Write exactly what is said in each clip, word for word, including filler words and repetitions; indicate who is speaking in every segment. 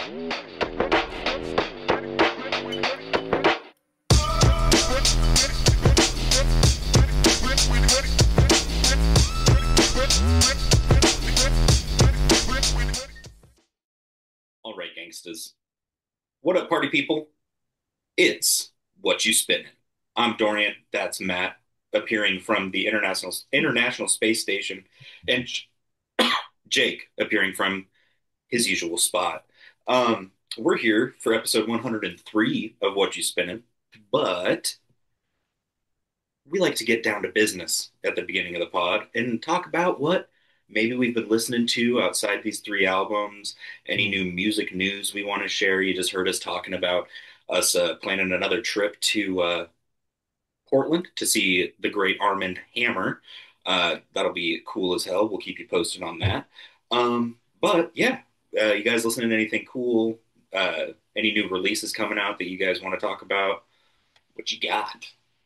Speaker 1: All right, gangsters. What up, party people? It's What You Spinning. I'm Dorian. That's Matt, appearing from the International International Space Station, and Jake appearing from his usual spot. Um, we're here for episode one hundred three of What You Spinning, but we like to get down to business at the beginning of the pod and talk about what maybe we've been listening to outside these three albums, any
Speaker 2: Hmm.
Speaker 1: new music news we want to share. You just heard us talking about us uh, planning another trip to uh, Portland to see the great Armand Hammer. Uh, that'll be cool as hell. We'll keep you posted on that. Um, but yeah, uh, you guys listening to anything cool? Uh, any new releases coming out that you guys want to talk about? What you got?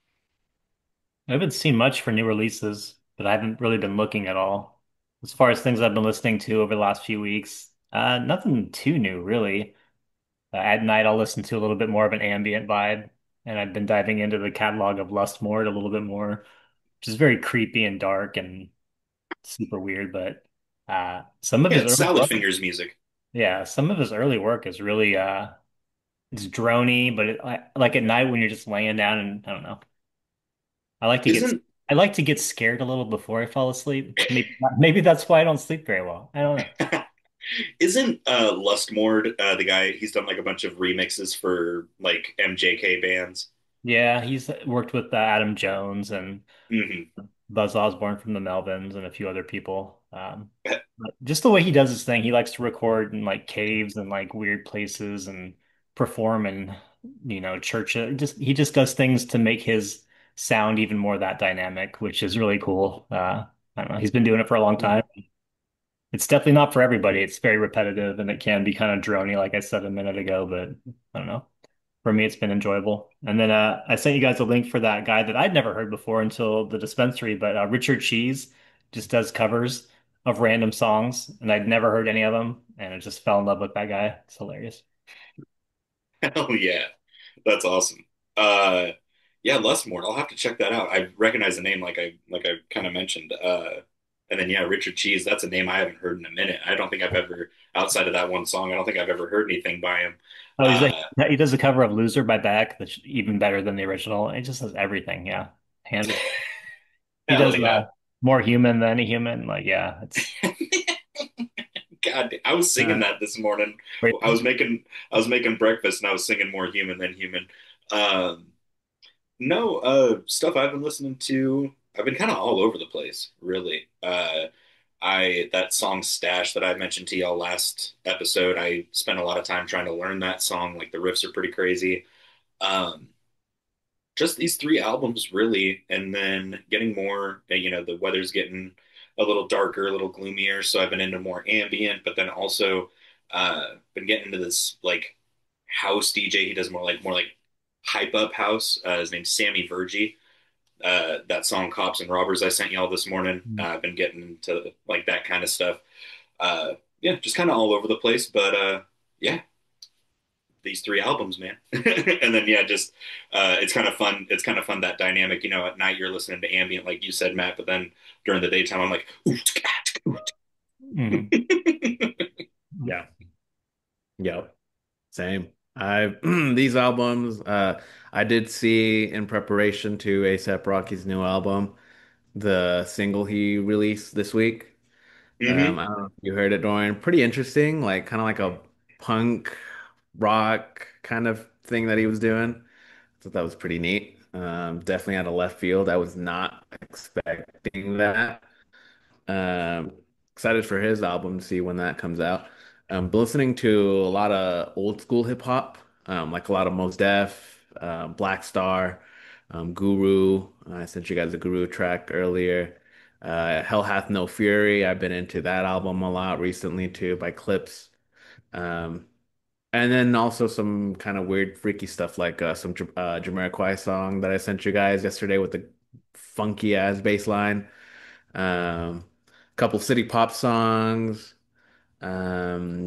Speaker 2: I haven't seen much for new releases, but I haven't really been looking at all. As far as things I've been listening to over the last few weeks, uh, nothing too new, really. Uh, at night, I'll listen to a little bit more of an ambient vibe, and I've been diving into the catalog of Lustmord a little bit more, which is very creepy and dark and super weird. But uh, some of
Speaker 1: Yeah,
Speaker 2: his
Speaker 1: it's
Speaker 2: early
Speaker 1: Salad
Speaker 2: work,
Speaker 1: Fingers music.
Speaker 2: yeah, some of his early work is really uh, it's drony, but it, I, like at night when you're just laying down and I don't know. I like to get
Speaker 1: Isn't
Speaker 2: I like to get scared a little before I fall asleep. Maybe maybe that's why I don't sleep very well. I don't know.
Speaker 1: isn't uh Lustmord uh the guy he's done like a bunch of remixes for like M J K bands?
Speaker 2: Yeah, he's worked with uh, Adam Jones and
Speaker 1: Hmm.
Speaker 2: Buzz Osborne from the Melvins and a few other people. Um, but just the way he does his thing, he likes to record in like caves and like weird places and perform in, you know, church. uh, Just he just does things to make his sound even more that dynamic, which is really cool. Uh, I don't know. He's been doing it for a long time. It's definitely not for everybody. It's very repetitive and it can be kind of drony, like I said a minute ago, but I don't know. For me, it's been enjoyable. And then uh, I sent you guys a link for that guy that I'd never heard before until the dispensary, but uh, Richard Cheese just does covers of random songs, and I'd never heard any of them, and I just fell in love with that guy. It's hilarious.
Speaker 1: Hell yeah. That's awesome. Uh yeah, Lustmord. I'll have to check that out. I recognize the name like I like I kind of mentioned. Uh and then yeah, Richard Cheese, that's a name I haven't heard in a minute. I don't think I've ever outside of that one song, I don't think I've ever heard anything by him.
Speaker 2: Oh, he's like
Speaker 1: Uh
Speaker 2: he does a cover of "Loser" by Beck, that's even better than the original. It just does everything. Yeah, hands it. He
Speaker 1: hell
Speaker 2: does
Speaker 1: yeah.
Speaker 2: uh, "More Human Than a Human." Like, yeah, it's.
Speaker 1: God, I was singing
Speaker 2: Uh,
Speaker 1: that this morning.
Speaker 2: wait,
Speaker 1: I was making I was making breakfast and I was singing More Human Than Human. Um No, uh, stuff I've been listening to. I've been kind of all over the place, really. Uh, I that song Stash that I mentioned to y'all last episode. I spent a lot of time trying to learn that song. Like the riffs are pretty crazy. Um, just these three albums, really, and then getting more. You know, the weather's getting a little darker, a little gloomier, so I've been into more ambient. But then also, uh, been getting into this like house D J. He does more like more like hype up house. Uh, his name's Sammy Vergi. Uh, that song "Cops and Robbers" I sent y'all this morning. Uh, I've been getting into like that kind of stuff. Uh, yeah, just kind of all over the place. But uh, yeah, these three albums, man. And then yeah, just uh, it's kind of fun. It's kind of fun that dynamic. You know, at night you're listening to ambient, like you said, Matt. But then during the daytime, I'm like,
Speaker 2: mhm.
Speaker 3: Yeah. Yep. Same. I these albums, uh, I did see in preparation to ASAP Rocky's new album, the single he released this week. Um,
Speaker 1: mm-hmm.
Speaker 3: I don't know if you heard it, Dorian. Pretty interesting, like kind of like a punk rock kind of thing that he was doing. So that was pretty neat. Um, definitely out of left field. I was not expecting that. Um, Excited for his album to see when that comes out. Um, but listening to a lot of old school hip hop, um, like a lot of Mos Def, uh, Black Star, um, Guru. I sent you guys a Guru track earlier. Uh, Hell Hath No Fury. I've been into that album a lot recently too by Clips. Um, and then also some kind of weird, freaky stuff like uh, some J- uh, Jamiroquai song that I sent you guys yesterday with the funky ass bass line. Um, a couple city pop songs. Um,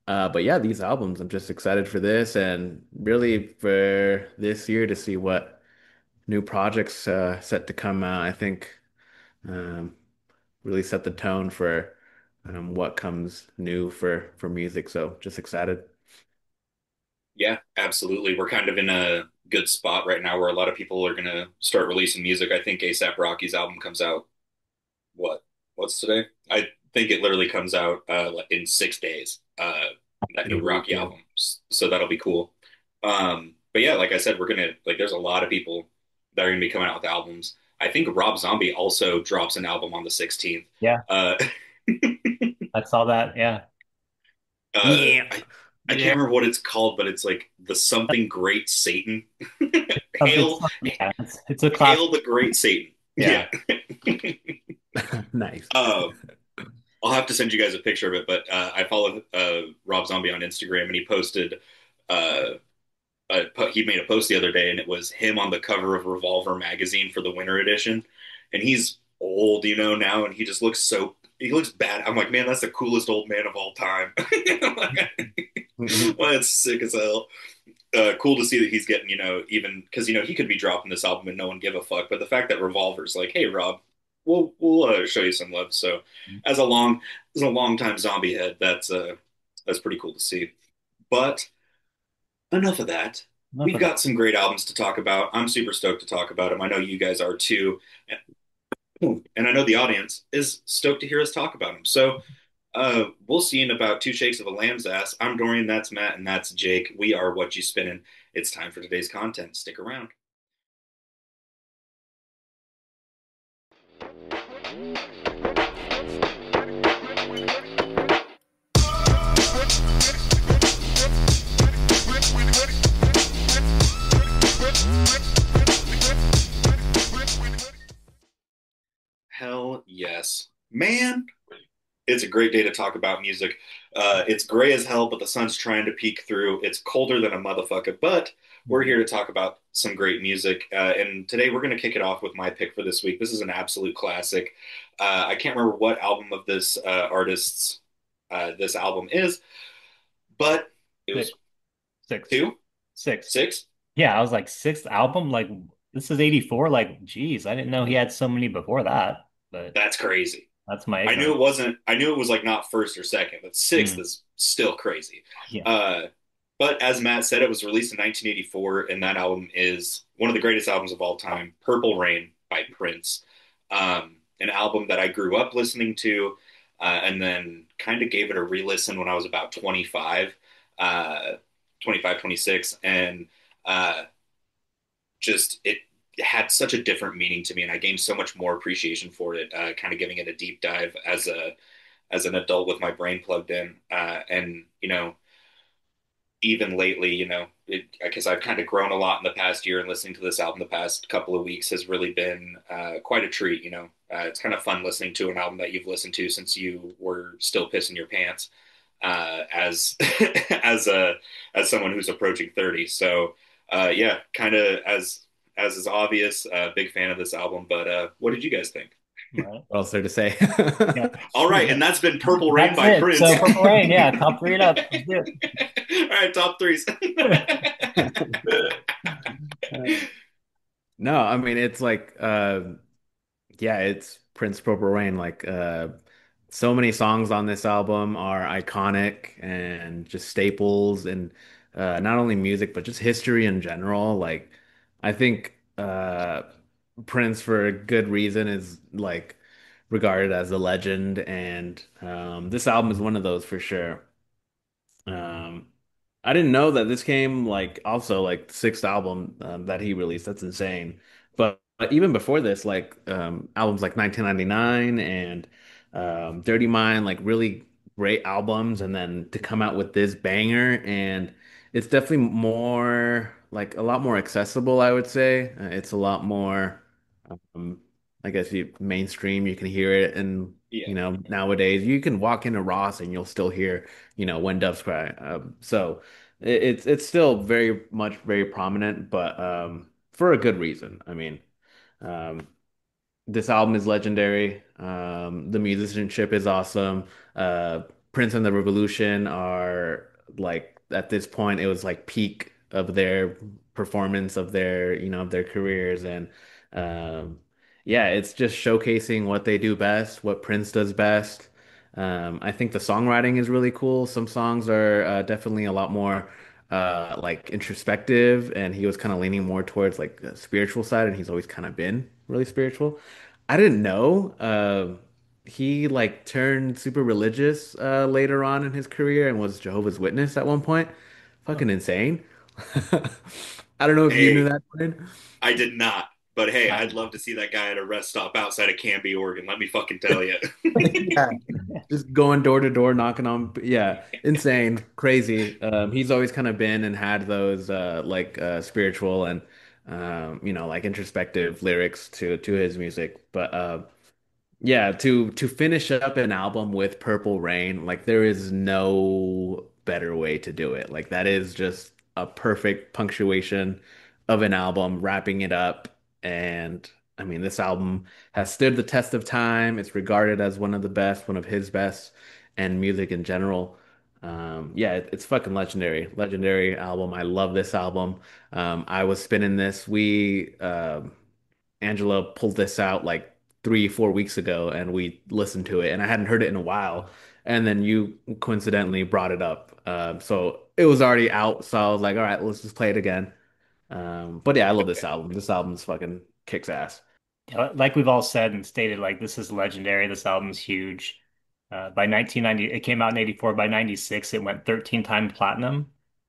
Speaker 3: Uh, but yeah, these albums, I'm just excited for this and really for this year to see what new projects uh, set to come out. I think um, really set the tone for um, what comes new for for music. So just excited.
Speaker 1: Yeah, absolutely. We're kind of in a good spot right now where a lot of people are gonna start releasing music. I think ASAP Rocky's album comes out what? What's today? I think it literally comes out uh like in six days. Uh that
Speaker 3: In a
Speaker 1: new
Speaker 3: week,
Speaker 1: Rocky
Speaker 3: yeah.
Speaker 1: album. So that'll be cool. Um but yeah, like I said, we're gonna like there's a lot of people that are gonna be coming out with albums. I think Rob Zombie also drops an album on the sixteenth.
Speaker 2: Yeah,
Speaker 1: Uh
Speaker 2: I saw that. Yeah.
Speaker 1: uh
Speaker 3: Yeah.
Speaker 1: I I
Speaker 2: Yeah.
Speaker 1: can't remember what it's called, but it's like the something great Satan.
Speaker 2: Some- It's,
Speaker 1: Hail
Speaker 2: yeah, it's, it's a classic.
Speaker 1: Hail the great Satan.
Speaker 2: Yeah.
Speaker 1: Yeah.
Speaker 3: Nice.
Speaker 1: um I'll have to send you guys a picture of it, but uh, I follow uh, Rob Zombie on Instagram, and he posted, uh, a, he made a post the other day, and it was him on the cover of Revolver magazine for the winter edition, and he's old, you know, now, and he just looks so he looks bad. I'm like, man, that's the coolest old man of all time.
Speaker 3: Mhm.
Speaker 1: Well, it's sick as hell. Uh, cool to see that he's getting, you know, even because you know he could be dropping this album and no one give a fuck. But the fact that Revolver's like, hey Rob, we'll we'll uh, show you some love. So as a long as a long time zombie head, that's uh that's pretty cool to see. But enough of that.
Speaker 2: Enough
Speaker 1: We've
Speaker 2: of that.
Speaker 1: got some great albums to talk about. I'm super stoked to talk about them. I know you guys are too, and I know the audience is stoked to hear us talk about them. So uh, we'll see in about two shakes of a lamb's ass. I'm Dorian, that's Matt, and that's Jake. We are What You Spinning. It's time for today's content. Stick around. Hell yes. Man, it's a great day to talk about music. Uh, it's gray as hell, but the sun's trying to peek through. It's colder than a motherfucker, but we're
Speaker 2: Mhm.
Speaker 1: here to talk about some great music. Uh, and today we're going to kick it off with my pick for this week. This is an absolute classic. Uh, I can't remember what album of this uh, artist's uh, this album is, but it
Speaker 2: Six.
Speaker 1: was
Speaker 2: Six.
Speaker 1: two,
Speaker 2: Six.
Speaker 1: six.
Speaker 2: Yeah, I was like, sixth album? Like, this is eighty-four? Like, geez, I didn't know he had so many before that, but
Speaker 1: That's crazy.
Speaker 2: that's my
Speaker 1: I knew
Speaker 2: ignorance.
Speaker 1: it wasn't. I knew it was like not first or second, but sixth
Speaker 2: Mm.
Speaker 1: is still crazy.
Speaker 2: Yeah.
Speaker 1: Uh, but as Matt said, it was released in nineteen eighty-four, and that album is one of the greatest albums of all time, "Purple Rain" by Prince. Um, an album that I grew up listening to, uh, and then kind of gave it a re-listen when I was about twenty-five, uh, twenty-five, twenty-six, and uh, just it had such a different meaning to me, and I gained so much more appreciation for it. Uh, kind of giving it a deep dive as a as an adult with my brain plugged in, uh, and you know, even lately, you know, because I've kind of grown a lot in the past year, and listening to this album the past couple of weeks has really been uh, quite a treat. You know, uh, it's kind of fun listening to an album that you've listened to since you were still pissing your pants, uh, as as a as someone who's approaching thirty. So, uh, yeah, kind of as as is obvious, uh, big fan of this album. But uh, what did you guys think?
Speaker 2: Right.
Speaker 3: What else there to say?
Speaker 2: Yeah.
Speaker 1: All right, and that's been Purple Rain
Speaker 2: That's
Speaker 1: by
Speaker 2: it.
Speaker 1: Prince.
Speaker 2: So Purple Rain, yeah, top three it up. Let's do
Speaker 1: All right, top threes.
Speaker 3: No, I mean it's like uh yeah, it's Prince Purple Rain. Like uh so many songs on this album are iconic and just staples and uh not only music but just history in general. Like I think uh Prince for a good reason is like regarded as a legend and um this album is one of those for sure. Um, I didn't know that this came like also like the sixth album um, that he released. That's insane. But, but even before this, like um, albums like nineteen ninety-nine and um, Dirty Mind, like really great albums. And then to come out with this banger, and it's definitely more like a lot more accessible, I would say. Uh, it's a lot more, um, I guess you mainstream. You can hear it, and
Speaker 1: Yeah,
Speaker 3: you know nowadays you can walk into Ross and you'll still hear you know, when doves cry. Um, so it, it's it's still very much very prominent, but um, for a good reason. I mean, um, this album is legendary. Um, the musicianship is awesome. Uh, Prince and the Revolution are like at this point it was like peak of their performance of their you know of their careers and um yeah it's just showcasing what they do best, what Prince does best. um I think the songwriting is really cool. Some songs are uh, definitely a lot more uh like introspective, and he was kind of leaning more towards like the spiritual side, and he's always kind of been really spiritual. I didn't know. Uh, he like turned super religious uh, later on in his career and was Jehovah's Witness at one point.
Speaker 2: Huh.
Speaker 3: Fucking insane. I don't know if you knew
Speaker 1: Hey,
Speaker 3: that, Brian.
Speaker 1: I did not, but hey,
Speaker 2: Uh,
Speaker 1: I'd love to see that guy at a rest stop outside of Canby, Oregon. Let me fucking tell you.
Speaker 3: Yeah. Just going door to door, knocking on, yeah, insane, crazy. Um, he's always kind of been and had those uh, like uh, spiritual and um, you know like introspective lyrics to to his music. But uh, yeah, to to finish up an album with Purple Rain, like there is no better way to do it. Like that is just a perfect punctuation of an album, wrapping it up. And I mean, this album has stood the test of time. It's regarded as one of the best, one of his best, and music in general. Um, yeah, it- it's fucking legendary. Legendary album. I love this album. Um, I was spinning this. We um Angela pulled this out like three, four weeks ago, and we listened to it, and I hadn't heard it in a while. And then you coincidentally brought it up. Um, so it was already out. So I was like, all right, let's just play it again. Um, but yeah, I love this album. This album's fucking kicks ass.
Speaker 2: Yeah, like we've all said and stated, like this is legendary. This album's huge. Uh, by nineteen ninety, it came out in eighty-four. By ninety-six, it went thirteen time platinum.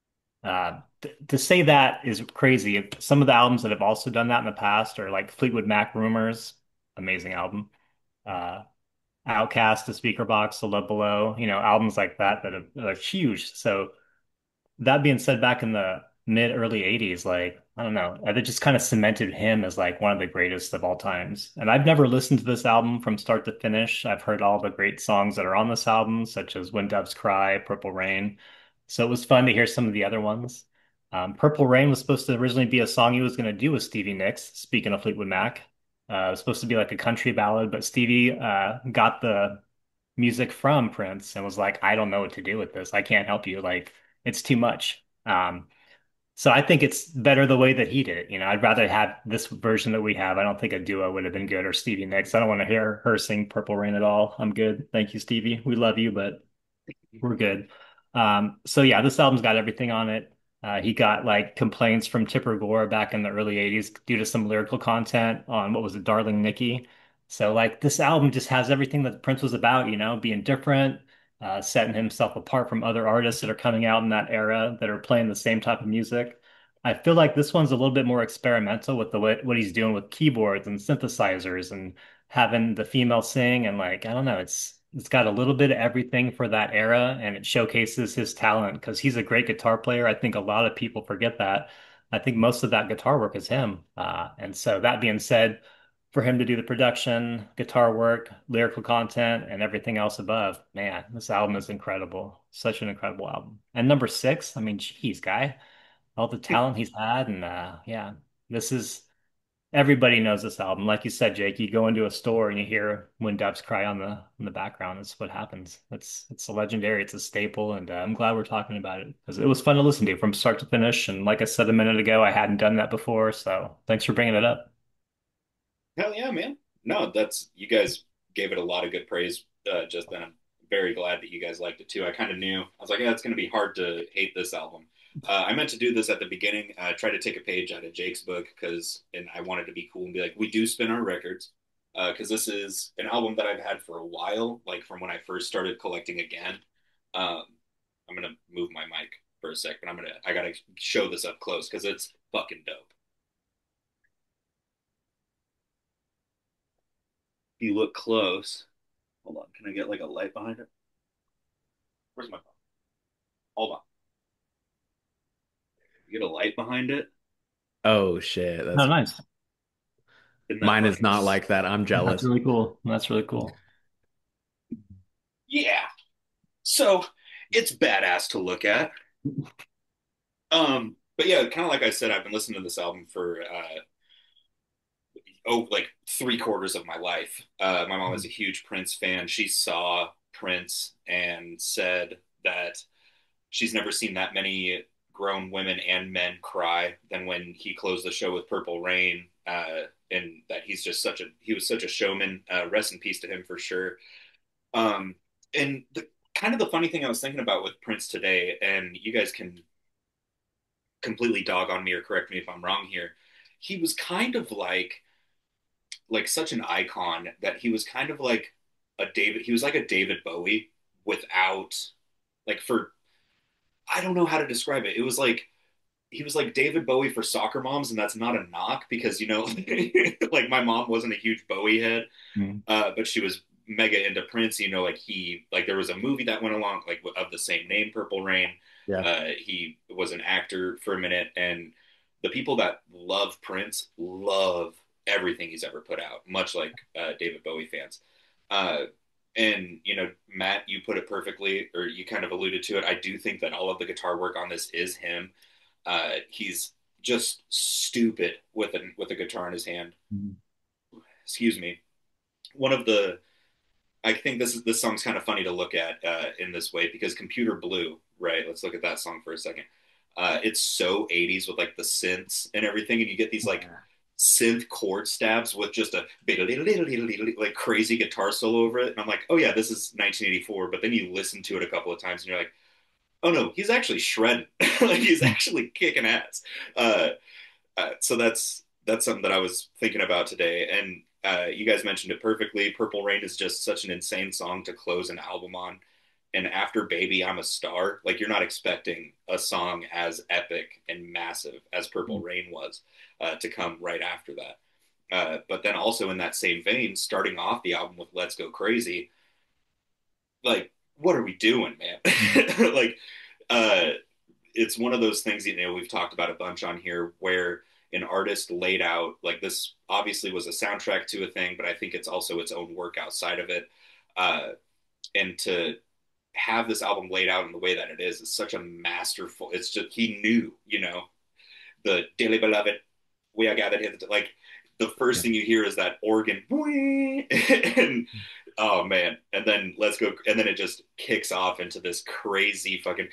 Speaker 2: Uh, th to say that is crazy. Some of the albums that have also done that in the past are like Fleetwood Mac Rumors, amazing album. Uh, Outcast, The Speaker Box, The Love Below, you know, albums like that that are, that are huge. So that being said, back in the mid early eighties, like, I don't know, it just kind of cemented him as like one of the greatest of all times. And I've never listened to this album from start to finish. I've heard all the great songs that are on this album, such as When Doves Cry, Purple Rain. So it was fun to hear some of the other ones. Um, Purple Rain was supposed to originally be a song he was going to do with Stevie Nicks, speaking of Fleetwood Mac. Uh, it was supposed to be like a country ballad, but Stevie uh, got the music from Prince and was like, I don't know what to do with this. I can't help you. Like, it's too much. Um, so I think it's better the way that he did it. You know, I'd rather have this version that we have. I don't think a duo would have been good or Stevie Nicks. I don't want to hear her sing Purple Rain at all. I'm good. Thank you, Stevie. We love you, but we're good. Um, so yeah, this album's got everything on it. Uh, he got like complaints from Tipper Gore back in the early eighties due to some lyrical content on what was it, Darling Nikki. So like this album just has everything that Prince was about, you know, being different, uh, setting himself apart from other artists that are coming out in that era that are playing the same type of music. I feel like this one's a little bit more experimental with the way what he's doing with keyboards and synthesizers and having the female sing and like I don't know, it's it's got a little bit of everything for that era and it showcases his talent because he's a great guitar player. I think a lot of people forget that. I think most of that guitar work is him. Uh, and so that being said, for him to do the production, guitar work, lyrical content, and everything else above, man, this album is incredible. Such an incredible album. And number six, I mean, geez, guy, all the talent he's had, and uh, yeah, this is everybody knows this album. Like you said, Jake, you go into a store and you hear When Doves Cry on the in the background. It's what happens. It's it's a legendary. It's a staple, and uh, I'm glad we're talking about it because it was fun to listen to from start to finish. And like I said a minute ago, I hadn't done that before, so thanks for bringing it up.
Speaker 1: Hell yeah, man. No, that's you guys gave it a lot of good praise uh, just then. I'm very glad that you guys liked it too. I kind of knew. I was like, yeah, it's going to be hard to hate this album. Uh, I meant to do this at the beginning. I tried to take a page out of Jake's book because, and I wanted to be cool and be like, we do spin our records because uh, this is an album that I've had for a while, like from when I first started collecting again. Um, I'm gonna move my mic for a sec, but I'm gonna I gotta show this up close because it's fucking dope. If you look close, hold on. Can I get like a light behind it? Where's my phone? Hold on. You get a light behind it.
Speaker 3: Oh shit,
Speaker 2: Oh,
Speaker 3: that's
Speaker 2: nice.
Speaker 1: Isn't that
Speaker 3: mine is
Speaker 1: fucking?
Speaker 3: not like that. I'm
Speaker 2: That's
Speaker 3: jealous.
Speaker 2: really cool. That's really cool.
Speaker 1: Yeah. So it's badass to look at. Um, but yeah, kind of like I said, I've been listening to this album for uh, oh, like three quarters of my life. Uh, my mom was a huge Prince fan. She saw Prince and said that she's never seen that many grown women and men cry than when he closed the show with Purple Rain. Uh, and that he's just such a he was such a showman. Uh, rest in peace to him for sure. Um, and the kind of the funny thing I was thinking about with Prince today, and you guys can completely dog on me or correct me if I'm wrong here. He was kind of like like such an icon that he was kind of like a David. He was like a David Bowie without like for I don't know how to describe it. It was like he was like David Bowie for soccer moms, and that's not a knock because you know, like my mom wasn't a huge Bowie head,
Speaker 2: Mm.
Speaker 1: uh, but she was mega into Prince. You know, like he like there was a movie that went along like of the same name, Purple Rain.
Speaker 3: Yeah.
Speaker 1: Uh, he was an actor for a minute, and the people that love Prince love everything he's ever put out, much like uh, David Bowie fans. Uh, and you know, Matt, you put it perfectly, or you kind of alluded to it. I do think that all of the guitar work on this is him. Uh, he's just stupid with a with a guitar in his hand.
Speaker 2: Mm.
Speaker 1: Excuse me. One of the I think this is this song's kind of funny to look at uh, in this way because Computer Blue, right? Let's look at that song for a second. Uh, it's so eighties with like the synths and everything, and you get these like
Speaker 3: Yeah.
Speaker 1: synth chord stabs with just a like crazy guitar solo over it. And I'm like, oh yeah, this is nineteen eighty-four. But then you listen to it a couple of times and you're like, oh no, he's actually shredded. Like he's actually kicking ass. Uh, uh, so that's that's something that I was thinking about today. And uh, you guys mentioned it perfectly. Purple Rain is just such an insane song to close an album on. And after Baby, I'm a Star, like you're not expecting a song as epic and massive as Purple
Speaker 2: Mm.
Speaker 1: Rain was uh, to come right after that. Uh, but then also in that same vein, starting off the album with Let's Go Crazy, like, what are we doing, man?
Speaker 2: Mm.
Speaker 1: Like, uh, it's one of those things, you know, we've talked about a bunch on here where an artist laid out like this obviously was a soundtrack to a thing, but I think it's also its own work outside of it. Uh, and to have this album laid out in the way that it is is such a masterful. It's just he knew, you know, the dearly beloved, we are gathered here. Like the first
Speaker 3: Yeah.
Speaker 1: thing you hear is that organ, and oh man, and then let's go, and then it just kicks off into this crazy fucking,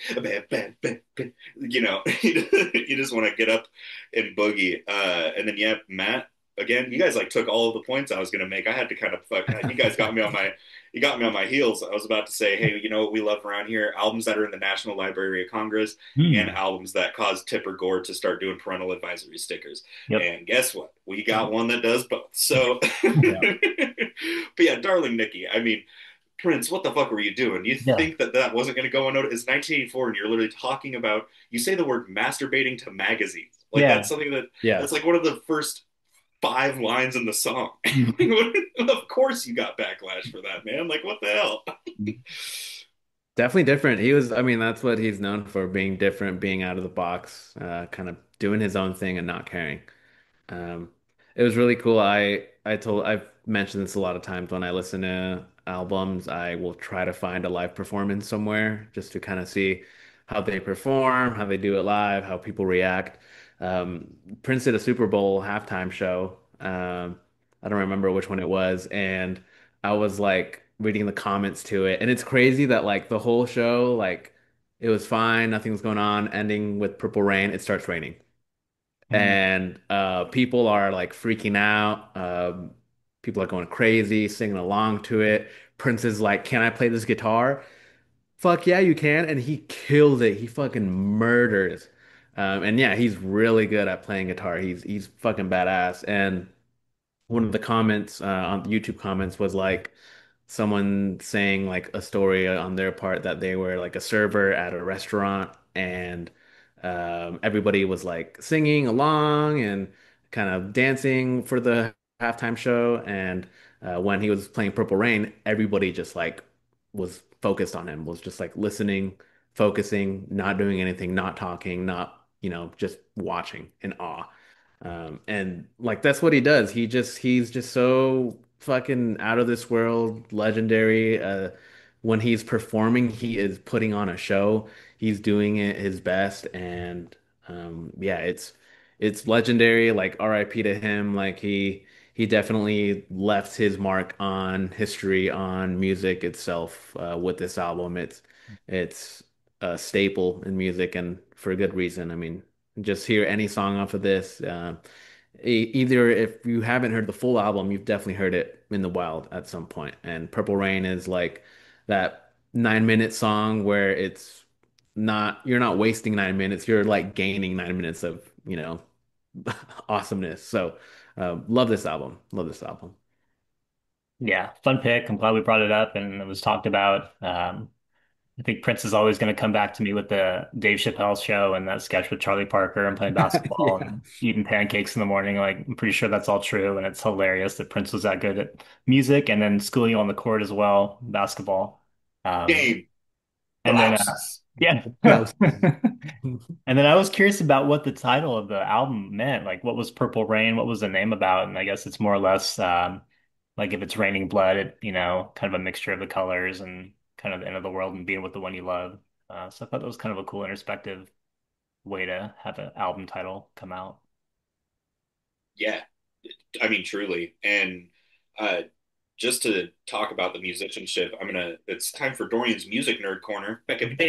Speaker 1: you know, you just want to get up and boogie. Uh, and then yeah, Matt, again, you guys like took all of the points I was gonna make. I had to kind of fuck. You guys got me on my, you got me on my heels. I was about to say, hey, you know what we love around here? Albums that are in the National Library of Congress and
Speaker 2: Mm.
Speaker 1: albums that caused Tipper Gore to start doing parental advisory stickers.
Speaker 2: Yep.
Speaker 1: And guess what? We got one that does both. So,
Speaker 2: Yeah.
Speaker 1: but yeah, darling Nikki. I mean, Prince, what the fuck were you doing? You
Speaker 2: Yeah.
Speaker 1: think that that wasn't going to go unnoticed? It's nineteen eighty-four, and you're literally talking about. You say the word masturbating to magazines. Like
Speaker 2: Yeah.
Speaker 1: that's something that
Speaker 3: Yeah.
Speaker 1: that's like one of the first five lines in the song.
Speaker 2: Mm.
Speaker 1: Of course, you got backlash for that, man. Like, what the hell?
Speaker 3: Definitely different. He was, I mean, that's what he's known for, being different, being out of the box, uh, kind of doing his own thing and not caring. Um, it was really cool. I I told I've mentioned this a lot of times when I listen to albums, I will try to find a live performance somewhere just to kind of see how they perform, how they do it live, how people react. Um, Prince did a Super Bowl halftime show. Um, I don't remember which one it was, and I was like reading the comments to it, and it's crazy that like the whole show, like it was fine, nothing was going on, ending with Purple Rain, it starts raining
Speaker 2: Mm.
Speaker 3: and uh, people are like freaking out. Um, people are going crazy, singing along to it. Prince is like, "Can I play this guitar?" Fuck yeah, you can. And he kills it. He fucking murders. Um, and yeah, he's really good at playing guitar. He's he's fucking badass. And one of the comments uh, on YouTube comments was like someone saying like a story on their part that they were like a server at a restaurant and um, everybody was like singing along and kind of dancing for the halftime show. And uh, when he was playing Purple Rain, everybody just like was focused on him, was just like listening, focusing, not doing anything, not talking, not, you know, just watching in awe. Um, and like that's what he does. He just he's just so fucking out of this world, legendary. Uh, when he's performing, he is putting on a show. He's doing it his best, and um, yeah, it's it's legendary. Like R I P to him. Like he he definitely left his mark on history, on music itself, uh, with this album. It's it's a staple in music, and for a good reason. I mean, just hear any song off of this. Uh, e- either if you haven't heard the full album, you've definitely heard it in the wild at some point. And Purple Rain is like that nine minute song where it's not, you're not wasting nine minutes, you're like gaining nine minutes of, you know, awesomeness. So, uh, love this album. Love this album.
Speaker 2: Yeah, fun pick. I'm glad we brought it up and it was talked about. Um, I think Prince is always going to come back to me with the Dave Chappelle show and that sketch with Charlie Parker and playing basketball
Speaker 3: Yeah.
Speaker 2: and eating pancakes in the morning. Like, I'm pretty sure that's all true. And it's hilarious that Prince was that good at music and then schooling you on the court as well, basketball. Um,
Speaker 1: Game
Speaker 2: and then, uh,
Speaker 1: blouses.
Speaker 2: yeah.
Speaker 3: Blouse.
Speaker 2: And then I was curious about what the title of the album meant. Like, what was Purple Rain? What was the name about? And I guess it's more or less um, like if it's raining blood, it, you know, kind of a mixture of the colors and kind of the end of the world and being with the one you love. Uh, so I thought that was kind of a cool introspective way to have an album title come out.
Speaker 1: Yeah, I mean, truly. And uh, just to talk about the musicianship, I'm gonna. It's time for Dorian's music nerd corner.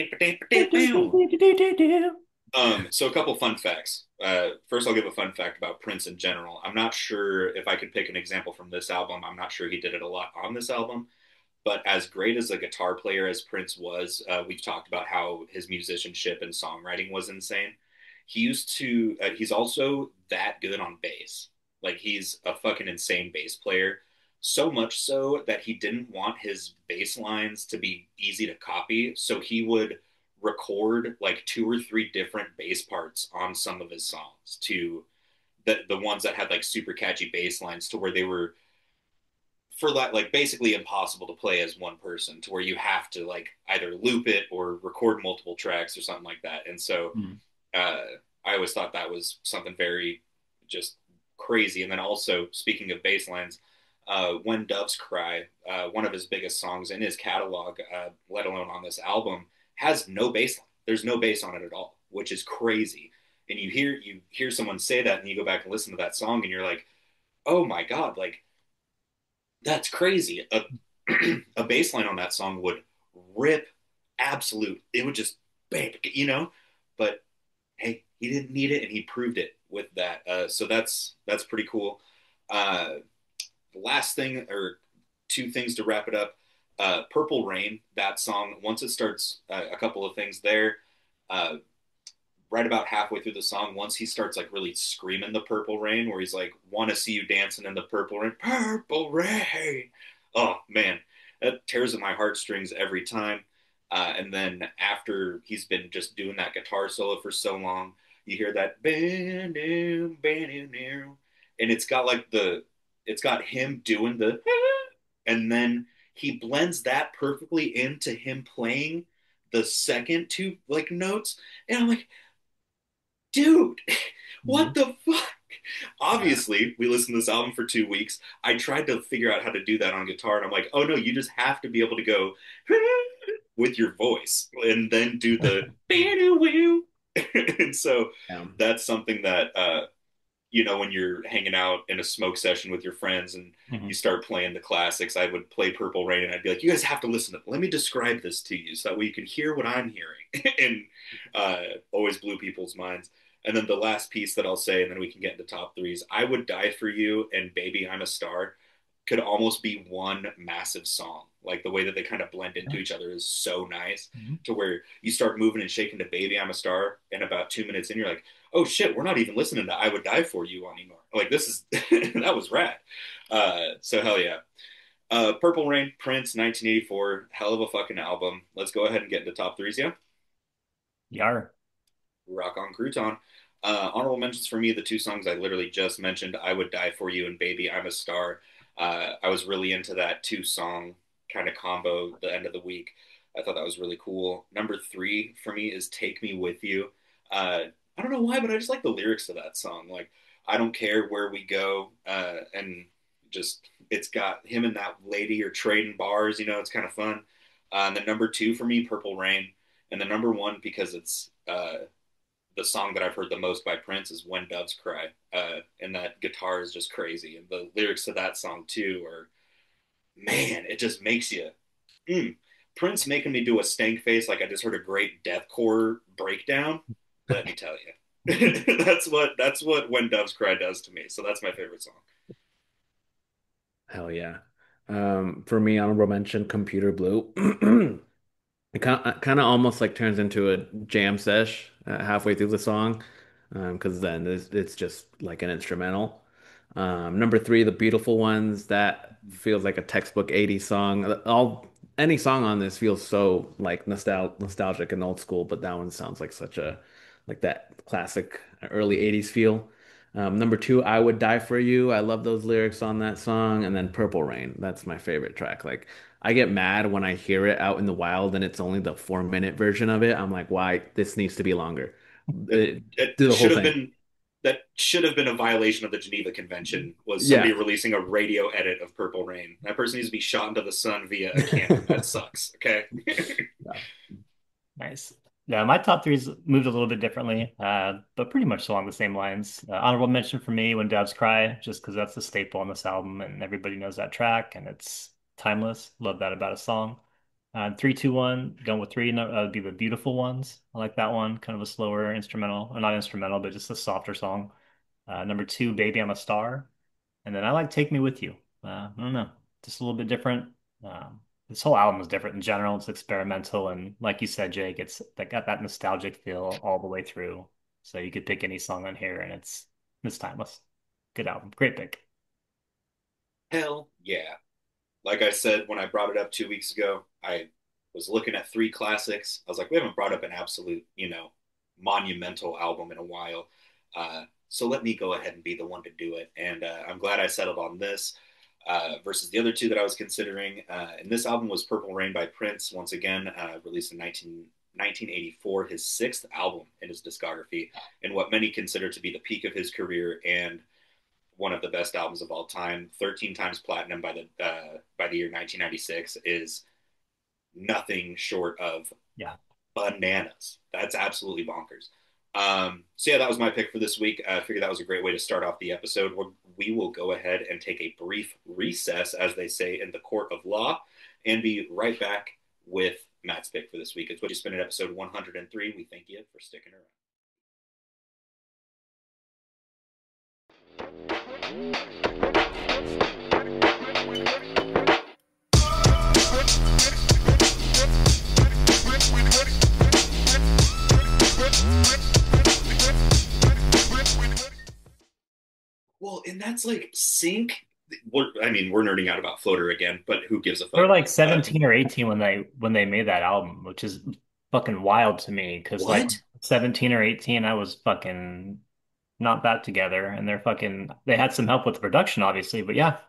Speaker 1: Um, so a couple fun facts. Uh, first, I'll give a fun fact about Prince in general. I'm not sure if I could pick an example from this album. I'm not sure he did it a lot on this album, but as great as a guitar player as Prince was, uh, we've talked about how his musicianship and songwriting was insane. He used to, uh, he's also that good on bass. Like he's a fucking insane bass player. So much so that he didn't want his bass lines to be easy to copy. So he would record like two or three different bass parts on some of his songs to the, the ones that had like super catchy bass lines to where they were for that like basically impossible to play as one person to where you have to like either loop it or record multiple tracks or something like that. And so
Speaker 2: Mhm.
Speaker 1: uh, I always thought that was something very just crazy. And then also speaking of bass lines, uh, When Doves Cry, uh, one of his biggest songs in his catalog, uh, let alone on this album, has no bass line. There's no bass on it at all, which is crazy. And you hear you hear someone say that, and you go back and listen to that song, and you're like, "Oh my god!" Like that's crazy. A a bass line on that song would rip absolute. It would just bang, you know. But hey, he didn't need it, and he proved it with that. Uh, so that's that's pretty cool. Uh, the last thing, or two things to wrap it up. Uh, Purple Rain, that song. Once it starts, uh, a couple of things there. Uh, right about halfway through the song, once he starts like really screaming the purple rain, where he's like, "Want to see you dancing in the purple rain, purple rain." Oh man, that tears at my heartstrings every time. Uh, and then after he's been just doing that guitar solo for so long, you hear that, and it's got like the, it's got him doing the, and then he blends that perfectly into him playing the second two like notes, and I'm like, dude, what
Speaker 2: Mhm.
Speaker 1: the fuck?
Speaker 3: Yeah.
Speaker 1: Obviously, we listened to this album for two weeks. I tried to figure out how to do that on guitar, and I'm like, oh no, you just have to be able to go with your voice and then do the and so
Speaker 3: Yeah.
Speaker 1: that's something that uh you know, when you're hanging out in a smoke session with your friends and you
Speaker 2: Mhm.
Speaker 1: start playing the classics, I would play Purple Rain and I'd be like, you guys have to listen to it. Let me describe this to you so that way you can hear what I'm hearing. and uh, always blew people's minds. And then the last piece that I'll say, and then we can get into top threes I Would Die for You and Baby I'm a Star could almost be one massive song. Like the way that they kind of blend into each other is so nice
Speaker 2: Mhm.
Speaker 1: to where you start moving and shaking to Baby I'm a Star, and about two minutes in, you're like, oh shit, we're not even listening to I Would Die for You anymore. Like this is that was rad. Uh, so hell yeah. Uh, Purple Rain, Prince, nineteen eighty-four, hell of a fucking album. Let's go ahead and get into top threes, yeah.
Speaker 2: Yar.
Speaker 1: Rock on Crouton. Uh, honorable mentions for me, the two songs I literally just mentioned, I Would Die for You and Baby I'm a Star. Uh, I was really into that two song kind of combo the end of the week. I thought that was really cool. Number three for me is Take Me With You. Uh, I don't know why, but I just like the lyrics to that song. Like, I don't care where we go. Uh, and just, it's got him and that lady are trading bars, you know, it's kind of fun. Uh, and then number two for me, Purple Rain. And the number one, because it's uh, the song that I've heard the most by Prince is "When Doves Cry," uh, and that guitar is just crazy, and the lyrics to that song too are, man, it just makes you. Mm. Prince making me do a stank face like I just heard a great deathcore breakdown. Let me tell you, that's what that's what "When Doves Cry" does to me. So that's my favorite song.
Speaker 3: Hell yeah. Um, for me, honorable mention, Computer Blue. It kind of, kind of almost like turns into a jam sesh uh, halfway through the song, um, because then it's, it's just like an instrumental. Um, number three, The Beautiful Ones. That feels like a textbook eighties song. All any song on this feels so like nostal nostalgic and old school, but that one sounds like such a like that classic early eighties feel. Um, number two, I Would Die for You. I love those lyrics on that song. And then Purple Rain. That's my favorite track. Like I get mad when I hear it out in the wild and it's only the four minute version of it. I'm like, why? This needs to be longer.
Speaker 1: It,
Speaker 3: It- do
Speaker 1: it
Speaker 3: the whole
Speaker 1: should have
Speaker 3: thing.
Speaker 1: been that should have been a violation of the Geneva Convention. Was somebody
Speaker 3: Yeah.
Speaker 1: releasing a radio edit of Purple Rain? That person needs to be shot into the sun via a cannon. That sucks. Okay.
Speaker 3: Yeah.
Speaker 2: Nice. Yeah, my top three's moved a little bit differently, uh, but pretty much along the same lines. Uh, honorable mention for me, When Doves Cry, just because that's the staple on this album and everybody knows that track and it's timeless. Love that about a song. Uh, three, two, one, going with three, no, uh, would be The Beautiful Ones. I like that one, kind of a slower instrumental, or not instrumental, but just a softer song. Uh, number two, Baby I'm a Star. And then I like Take Me With You. Uh, I don't know, just a little bit different. Um, this whole album is different in general. It's experimental, and like you said, Jake, it's that got that nostalgic feel all the way through. So you could pick any song on here, and it's it's timeless. Good album, great pick.
Speaker 1: Hell yeah. Like I said when I brought it up two weeks ago, I was looking at three classics. I was like, we haven't brought up an absolute, you know, monumental album in a while. Uh, so let me go ahead and be the one to do it. And uh, I'm glad I settled on this uh, versus the other two that I was considering. Uh, and this album was Purple Rain by Prince, once again, uh, released in nineteen, nineteen eighty-four, his sixth album in his discography, and what many consider to be the peak of his career and one of the best albums of all time. thirteen times platinum by the uh, by the year nineteen ninety-six is nothing short of
Speaker 2: Yeah.
Speaker 1: bananas. That's absolutely bonkers. Um, so yeah, that was my pick for this week. I figured that was a great way to start off the episode. We're, we will go ahead and take a brief recess, as they say in the court of law, and be right back with Matt's pick for this week. It's what you spent in episode one hundred three. We thank you for sticking around. Well, and that's like sync. We're, I mean, we're nerding out about Floater again, but who gives a
Speaker 2: They were
Speaker 1: fuck?
Speaker 2: like
Speaker 1: Uh,
Speaker 2: seventeen or eighteen when they when they made that album, which is fucking wild to me. Because like
Speaker 1: what?
Speaker 2: seventeen or eighteen, I was fucking not that together, and they're fucking. They had some help with the production, obviously, but yeah,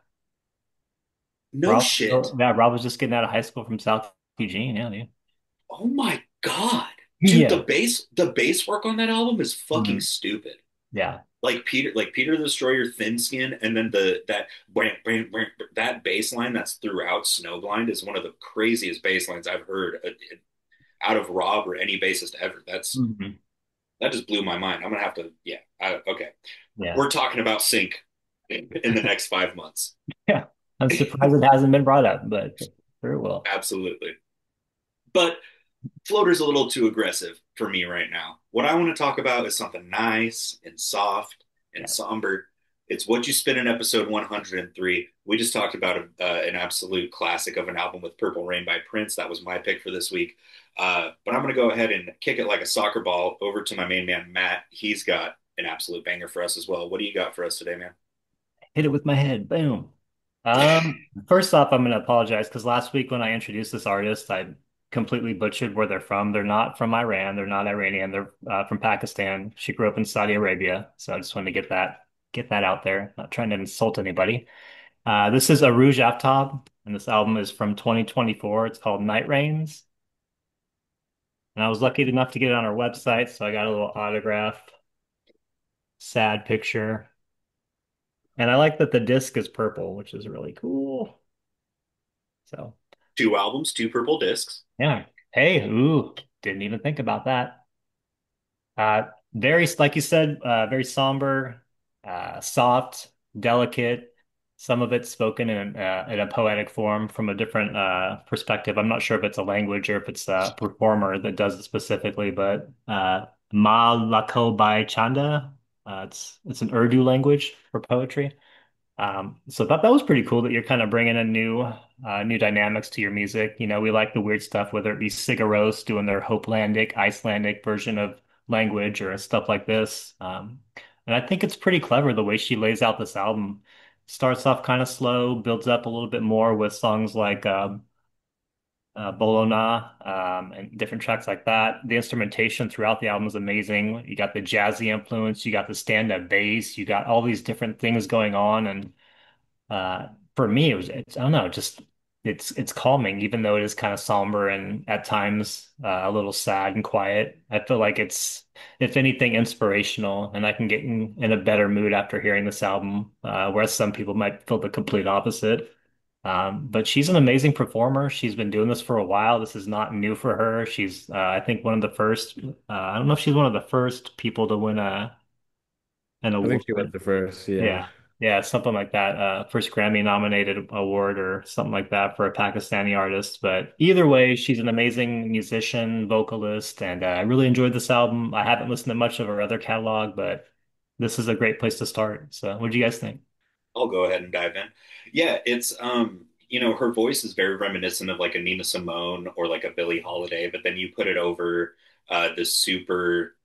Speaker 1: No
Speaker 2: Rob.
Speaker 1: shit.
Speaker 2: Yeah, Rob was just getting out of high school from South Eugene. Yeah, dude.
Speaker 1: Oh my God. Dude, the
Speaker 2: Yeah.
Speaker 1: bass the bass work on that album is fucking
Speaker 2: Mhm.
Speaker 1: stupid.
Speaker 2: Yeah.
Speaker 1: Like Peter like Peter the Destroyer Thin Skin and then the that bam, bam, bam, that bass line that's throughout Snowblind is one of the craziest bass lines I've heard uh, out of Rob or any bassist ever. That's
Speaker 2: Mhm.
Speaker 1: that just blew my mind. I'm gonna have to yeah, I, okay.
Speaker 2: Yeah.
Speaker 1: We're talking about sync in, in the next five months.
Speaker 2: Yeah. I'm surprised it hasn't been brought up, but sure it will.
Speaker 1: Absolutely. But Floater's a little too aggressive for me right now. What I want to talk about is something nice and soft and
Speaker 2: Yeah.
Speaker 1: somber. It's What You Spin in episode one hundred three. We just talked about a, uh, an absolute classic of an album with Purple Rain by Prince. That was my pick for this week. Uh, but I'm going to go ahead and kick it like a soccer ball over to my main man, Matt. He's got an absolute banger for us as well. What do you got for us today, man?
Speaker 2: Hit it with my head. Boom. Um, first off, I'm gonna apologize because last week when I introduced this artist, I completely butchered where they're from. They're not from Iran. They're not Iranian. They're uh, from Pakistan. She grew up in Saudi Arabia, so I just wanted to get that get that out there. Not trying to insult anybody. Uh, this is Aruj Aftab, and this album is from twenty twenty-four. It's called Night Rains, and I was lucky enough to get it on our website, so I got a little autograph, sad picture, and I like that the disc is purple, which is really cool. So.
Speaker 1: Two albums, two purple discs.
Speaker 2: Yeah. Hey, ooh, didn't even think about that. Uh, Very, like you said, uh, very somber, uh, soft, delicate. Some of it spoken in uh, in a poetic form from a different uh, perspective. I'm not sure if it's a language or if it's a performer that does it specifically, but uh, Ma Lako Bai Chanda. Uh, it's it's an Urdu language for poetry. Um, so that that was pretty cool that you're kind of bringing in new uh, new dynamics to your music. You know, we like the weird stuff, whether it be Sigur Rós doing their Hopelandic, Icelandic version of language or stuff like this. Um, and I think it's pretty clever the way she lays out this album. Starts off kind of slow, builds up a little bit more with songs like um, uh, Bologna, um, and different tracks like that. The instrumentation throughout the album is amazing. You got the jazzy influence, you got the stand-up bass, you got all these different things going on, and uh, for me, it was, it's, I don't know, just it's it's calming, even though it is kind of somber and at times uh, a little sad and quiet. I feel like it's, if anything, inspirational, and I can get in, in a better mood after hearing this album, uh, whereas some people might feel the complete opposite. Um, but she's an amazing performer. She's been doing this for a while. This is not new for her. She's, uh, I think, one of the first. Uh, I don't know if she's one of the first people to win a an
Speaker 3: I think she was
Speaker 2: award.
Speaker 3: the first. Yeah.
Speaker 2: Yeah. Yeah, something like that. Uh, first Grammy nominated award or something like that for a Pakistani artist. But either way, she's an amazing musician, vocalist, and uh, I really enjoyed this album. I haven't listened to much of her other catalog, but this is a great place to start. So, what do you guys think?
Speaker 1: I'll go ahead and dive in. Yeah, it's um, you know, her voice is very reminiscent of like a Nina Simone or like a Billie Holiday, but then you put it over uh the super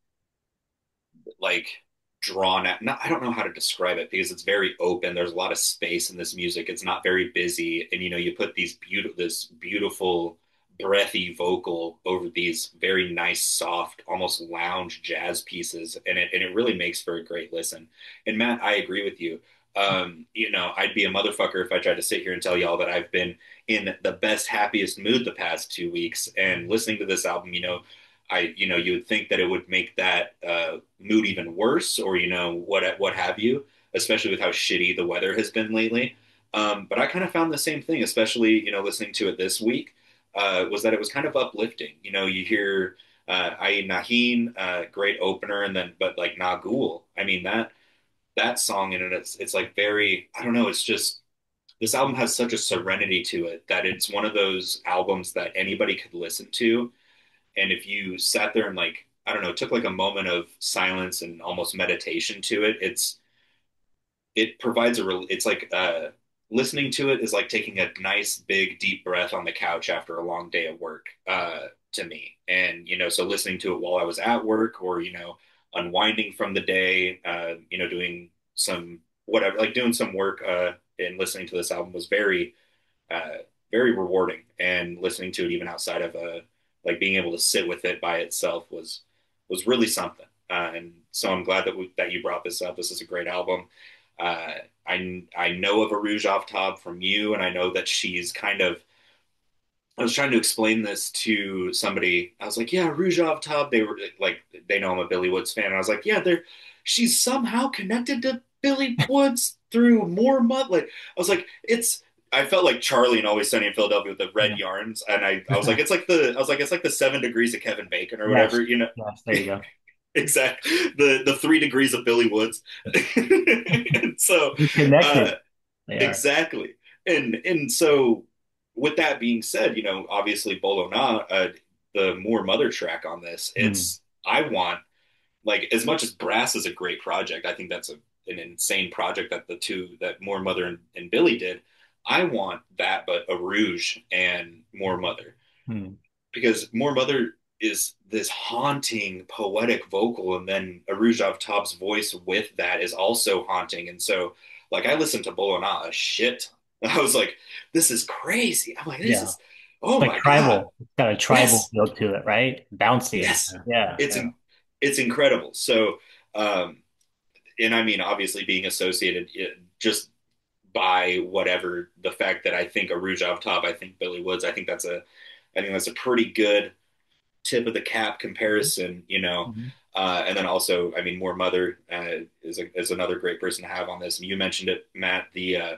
Speaker 1: like drawn out. Not, I don't know how to describe it because it's very open. There's a lot of space in this music. It's not very busy, and you know, you put these beautiful, this beautiful, breathy vocal over these very nice, soft, almost lounge jazz pieces, and it and it really makes for a great listen. And Matt, I agree with you. Um, you know, I'd be a motherfucker if I tried to sit here and tell y'all that I've been in the best, happiest mood the past two weeks. And listening to this album, you know, I, you know, you would think that it would make that uh, mood even worse, or you know, what what have you, especially with how shitty the weather has been lately. Um, but I kind of found the same thing, especially you know, listening to it this week, uh, was that it was kind of uplifting. You know, you hear uh, Ayin Nahin, uh, great opener, and then but like Nagul, I mean that that song in it, it's it's like very, I don't know, it's just this album has such a serenity to it that it's one of those albums that anybody could listen to, and if you sat there and like, I don't know, took like a moment of silence and almost meditation to it, it's it provides a real, it's like uh listening to it is like taking a nice big deep breath on the couch after a long day of work uh to me. And you know, so listening to it while I was at work or you know, unwinding from the day, uh, you know, doing some whatever, like doing some work uh and listening to this album was very uh, very rewarding. And listening to it even outside of a like being able to sit with it by itself was was really something. Uh, and so I'm glad that we, that you brought this up. This is a great album. Uh, I I know of Arouge Off Top from you, and I know that she's kind of. I was trying to explain this to somebody. I was like, "Yeah, Rouge Off Top." They were like, they know I'm a Billy Woods fan. And I was like, "Yeah, they're she's somehow connected to Billy Woods through more mud." Like, I was like, "It's." I felt like Charlie in Always Sunny in Philadelphia with the red
Speaker 2: Yeah.
Speaker 1: yarns, and I, I was like, "It's like the," I was like, "It's like the seven degrees of Kevin Bacon or
Speaker 2: Yes.
Speaker 1: whatever," you know.
Speaker 2: Yes, there you go.
Speaker 1: Exactly, the the three degrees of Billy Woods. And so,
Speaker 2: You're
Speaker 1: uh,
Speaker 2: connected. They are.
Speaker 1: exactly. And and so with that being said, you know, obviously Bolo Na, uh, the Moor Mother track on this,
Speaker 2: Hmm.
Speaker 1: it's I want like as much as Brass is a great project, I think that's a an insane project that the two that Moor Mother and, and Billy did. I want that, but a Rouge and Moor Mother
Speaker 2: Hmm.
Speaker 1: because More Mother is this haunting poetic vocal, and then Arujov Top's voice with that is also haunting. And so, like, I listened to Bologna a shit. I was like, this is crazy. I'm like, this
Speaker 2: Yeah.
Speaker 1: is, oh
Speaker 2: Like
Speaker 1: my God.
Speaker 2: tribal. It's got a tribal
Speaker 1: Yes,
Speaker 2: feel to it, right? Bouncy.
Speaker 1: yes.
Speaker 2: Yeah.
Speaker 1: It's
Speaker 2: Yeah.
Speaker 1: in, it's incredible. So, um, and I mean, obviously being associated it, just by whatever the fact that I think Arujov Top, I think Billy Woods, I think that's a, I think that's a pretty good tip of the cap comparison, you know.
Speaker 2: Mhm.
Speaker 1: Uh, and then also, I mean, More Mother uh, is a, is another great person to have on this. And you mentioned it, Matt, the uh,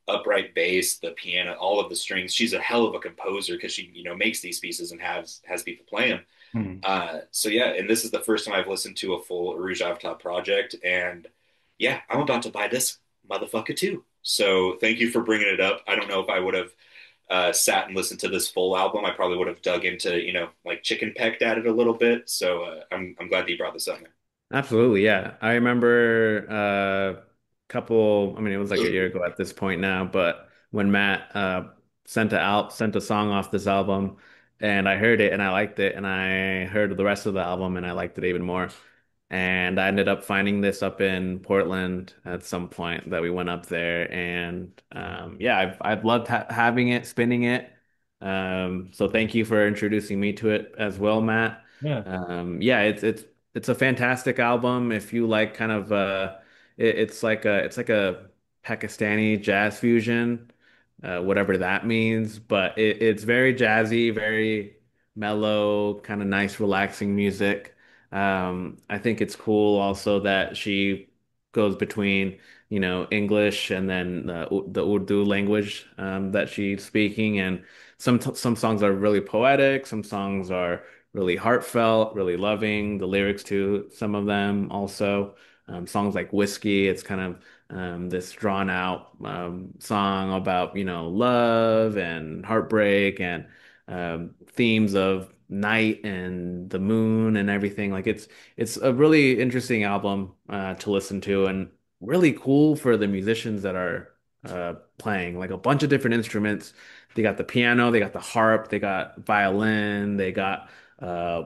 Speaker 1: upright bass, the piano, all of the strings. She's a hell of a composer because she, you know, makes these pieces and has has people play them.
Speaker 2: Hmm.
Speaker 1: Uh, so yeah, and this is the first time I've listened to a full Rouge Ava project, and yeah, I'm about to buy this motherfucker too. So thank you for bringing it up. I don't know if I would have uh, sat and listened to this full album. I probably would have dug into, you know, like chicken pecked at it a little bit. So uh, I'm I'm glad that you brought this up, man.
Speaker 3: Absolutely, yeah. I remember uh, a couple, I mean, it was like a year ago at this point now, but when Matt uh, sent a out sent a song off this album, and I heard it and I liked it, and I heard the rest of the album and I liked it even more. And I ended up finding this up in Portland at some point that we went up there, and um, yeah, I've I've loved ha having it, spinning it. Um, so thank you for introducing me to it as well, Matt.
Speaker 2: Yeah.
Speaker 3: Um, yeah, it's it's it's a fantastic album if you like kind of uh it, it's like a it's like a Pakistani jazz fusion, uh, whatever that means, but it, it's very jazzy, very mellow, kind of nice, relaxing music. Um, I think it's cool also that she goes between, you know, English and then the, the Urdu language um, that she's speaking, and some some songs are really poetic, some songs are really heartfelt, really loving. The lyrics to some of them also. Um, songs like Whiskey, it's kind of um, this drawn out um, song about, you know, love and heartbreak and um, themes of night and the moon and everything. Like it's it's a really interesting album uh, to listen to and really cool for the musicians that are uh, playing like a bunch of different instruments. They got the piano, they got the harp, they got violin, they got uh,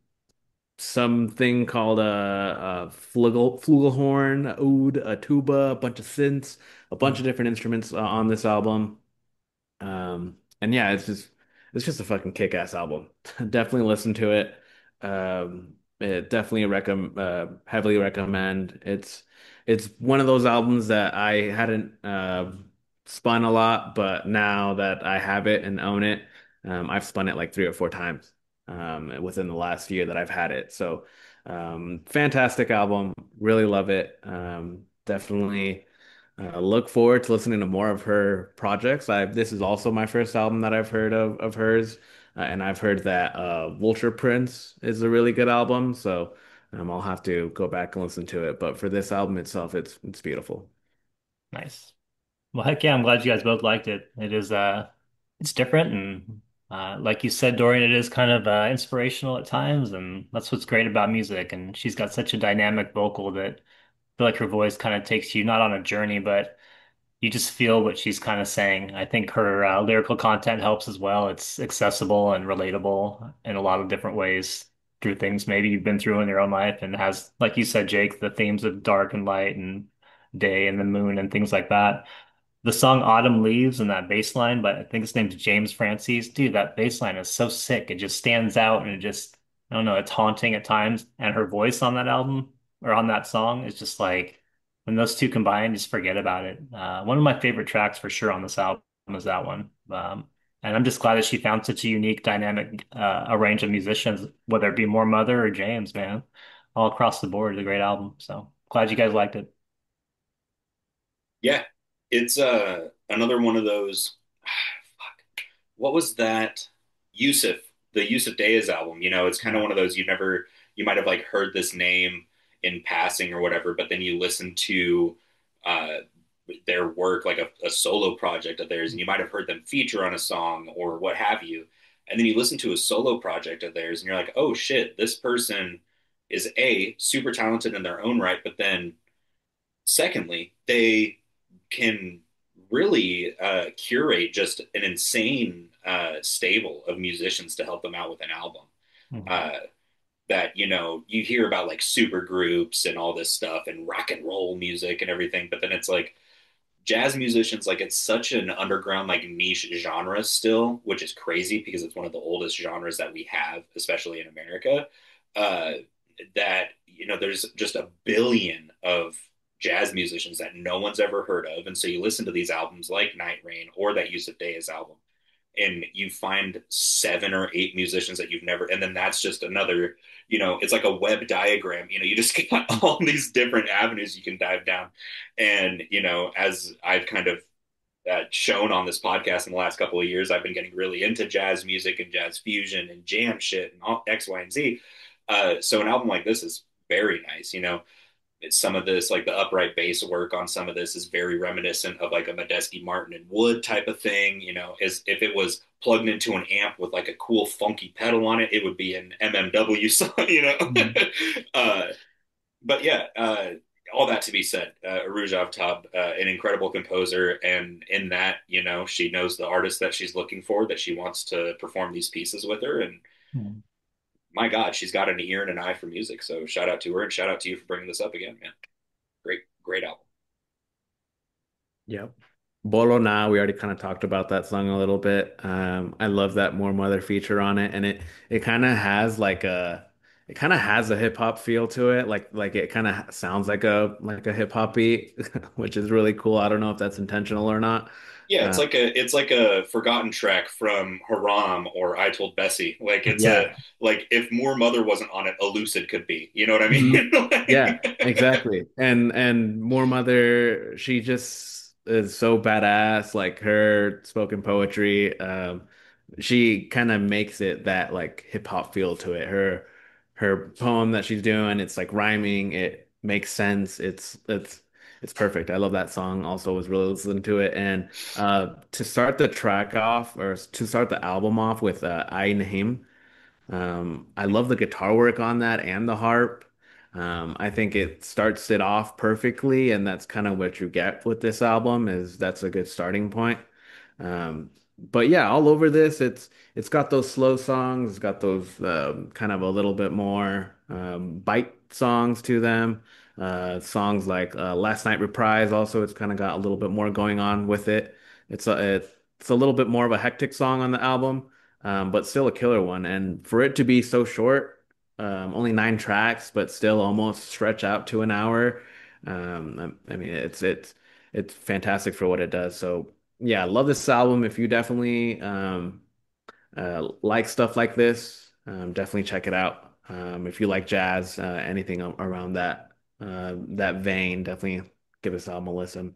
Speaker 3: something called a, a flugel, flugelhorn, a oud, a tuba, a bunch of synths, a bunch of different instruments uh, on this album. Um, and yeah, it's just it's just a fucking kick-ass album. Definitely listen to it. Um, it definitely recommend uh, heavily recommend. It's it's one of those albums that I hadn't uh, spun a lot, but now that I have it and own it, um, I've spun it like three or four times um, within the last year that I've had it. So, um, fantastic album. Really love it. Um, definitely. Uh, look forward to listening to more of her projects. I this is also my first album that I've heard of of hers, uh, and I've heard that uh, Vulture Prince is a really good album. So um, I'll have to go back and listen to it. But for this album itself, it's it's beautiful.
Speaker 2: Nice. Well, heck yeah, I'm glad you guys both liked it. It is uh it's different and uh like you said, Dorian, it is kind of uh inspirational at times, and that's what's great about music. And she's got such a dynamic vocal that I feel like her voice kind of takes you not on a journey, but you just feel what she's kind of saying. I think her uh, lyrical content helps as well. It's accessible and relatable in a lot of different ways through things maybe you've been through in your own life, and has, like you said, Jake, the themes of dark and light and day and the moon and things like that. The song Autumn Leaves and that bass line, but I think his name's James Francis. Dude, that bass line is so sick. It just stands out and it just, I don't know, it's haunting at times. And her voice on that album or on that song is just like, when those two combine, just forget about it. Uh, one of my favorite tracks for sure on this album is that one. Um, and I'm just glad that she found such a unique, dynamic, uh, a range of musicians, whether it be more Mother or James, man, all across the board. It's a great album. So glad you guys liked it.
Speaker 1: Yeah, it's uh another one of those. Fuck. What was that? Yusuf, the Yusuf Dayes album. You know, it's kind of
Speaker 2: Yeah.
Speaker 1: one of those you never, you might have like heard this name in passing or whatever, but then you listen to uh their work, like a, a solo project of theirs, and you might have heard them feature on a song or what have you. And then you listen to a solo project of theirs, and you're like, oh shit, this person is A, super talented in their own right, but then secondly, they can really uh, curate just an insane uh, stable of musicians to help them out with an album.
Speaker 2: Mhm.
Speaker 1: Uh, that you know you hear about like super groups and all this stuff and rock and roll music and everything, but then it's like jazz musicians, like it's such an underground like niche genre still, which is crazy because it's one of the oldest genres that we have, especially in America. uh that you know there's just a billion of jazz musicians that no one's ever heard of, and so you listen to these albums like Night Rain or that Yusuf Dayes album, and you find seven or eight musicians that you've never, and then that's just another, you know, it's like a web diagram, you know, you just got all these different avenues you can dive down. And, you know, as I've kind of uh, shown on this podcast in the last couple of years, I've been getting really into jazz music and jazz fusion and jam shit and all X, Y, and Z. Uh, so an album like this is very nice. You know, some of this, like the upright bass work on some of this, is very reminiscent of like a Medeski Martin and Wood type of thing. You know, as if it was plugged into an amp with like a cool funky pedal on it, it would be an M M W song. You know,
Speaker 2: Mhm.
Speaker 1: uh, but yeah, uh, all that to be said, uh, Aruj Aftab, uh, an incredible composer, and in that, you know, she knows the artist that she's looking for, that she wants to perform these pieces with her, and
Speaker 2: Mhm.
Speaker 1: my God, she's got an ear and an eye for music. So shout out to her, and shout out to you for bringing this up again, man. Great, great album.
Speaker 3: Yep. Bolo Na, we already kind of talked about that song a little bit. Um, I love that More Mother feature on it, and it it kind of has like a it kind of has a hip hop feel to it, like like it kind of sounds like a like a hip hop beat, which is really cool. I don't know if that's intentional or not.
Speaker 1: Yeah, it's
Speaker 3: Uh,
Speaker 1: like a it's like a forgotten track from Haram or I Told Bessie. Like it's a
Speaker 3: yeah.
Speaker 1: like if More Mother wasn't on it, a Lucid could be. You know what I
Speaker 3: Mhm.
Speaker 1: mean?
Speaker 3: Yeah,
Speaker 1: Like,
Speaker 3: exactly. And and More Mother, she just is so badass. Like her spoken poetry, um, she kind of makes it that like hip hop feel to it. Her her poem that she's doing, it's like rhyming. It makes sense. It's it's it's perfect. I love that song. Also, was really listening to it. And uh, to start the track off, or to start the album off with uh, I Nahim. Um, I love the guitar work on that and the harp. Um, I think it starts it off perfectly, and that's kind of what you get with this album is that's a good starting point. Um, but yeah, all over this, it's it's got those slow songs, it's got those um, kind of a little bit more um, bite songs to them. Uh, songs like uh, Last Night Reprise also, it's kind of got a little bit more going on with it. It's a it's a little bit more of a hectic song on the album, um, but still a killer one. And for it to be so short, um, only nine tracks, but still almost stretch out to an hour. Um, I, I mean, it's it's it's fantastic for what it does. So yeah, I love this album. If you definitely um, uh, like stuff like this, um, definitely check it out. Um, if you like jazz, uh, anything a- around that uh, that vein, definitely give this album a listen.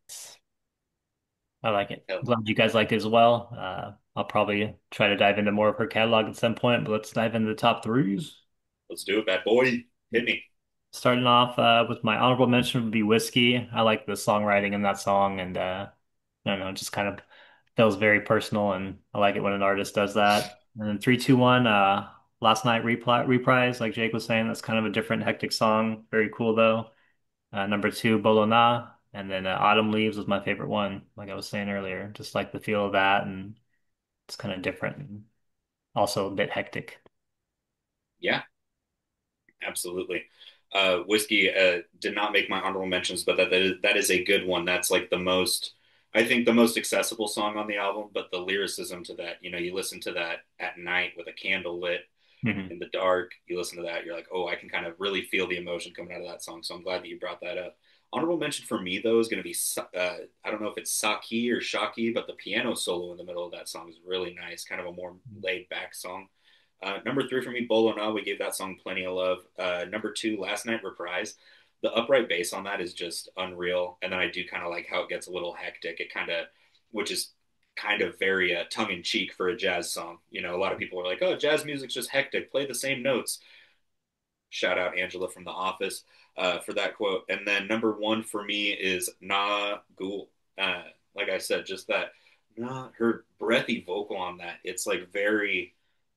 Speaker 2: I like it.
Speaker 1: hell,
Speaker 2: Glad you guys like it as well. Uh, I'll probably try to dive into more of her catalog at some point, but let's dive into the top threes.
Speaker 1: let's do it, bad boy. Hit me.
Speaker 2: Starting off uh, with my honorable mention would be Whiskey. I like the songwriting in that song, and uh, I don't know, it just kind of feels very personal, and I like it when an artist does that. And then three, two, one, uh, Last Night Repli Reprise, like Jake was saying, that's kind of a different, hectic song. Very cool though. Uh, number two, Bologna, and then uh, Autumn Leaves was my favorite one, like I was saying earlier. Just like the feel of that, and it's kind of different, and also a bit hectic.
Speaker 1: Yeah, absolutely. Uh, Whiskey uh, did not make my honorable mentions, but that that is, that is a good one. That's like the most, I think, the most accessible song on the album. But the lyricism to that, you know, you listen to that at night with a candle lit
Speaker 2: Hmm.
Speaker 1: in the dark. You listen to that, you're like, oh, I can kind of really feel the emotion coming out of that song. So I'm glad that you brought that up. Honorable mention for me though is going to be uh, I don't know if it's Saki or Shaki, but the piano solo in the middle of that song is really nice, kind of a more laid back song. Uh, number three for me, Bolo Na. We gave that song plenty of love. Uh, number two, Last Night Reprise. The upright bass on that is just unreal. And then I do kind of like how it gets a little hectic. It kind of, which is kind of very uh, tongue in cheek for a jazz song. You know, a lot of people are like, "Oh, jazz music's just hectic. Play the same notes." Shout out Angela from The Office uh, for that quote. And then number one for me is Na Ghoul. Uh, like I said, just that, nah, her breathy vocal on that. It's like very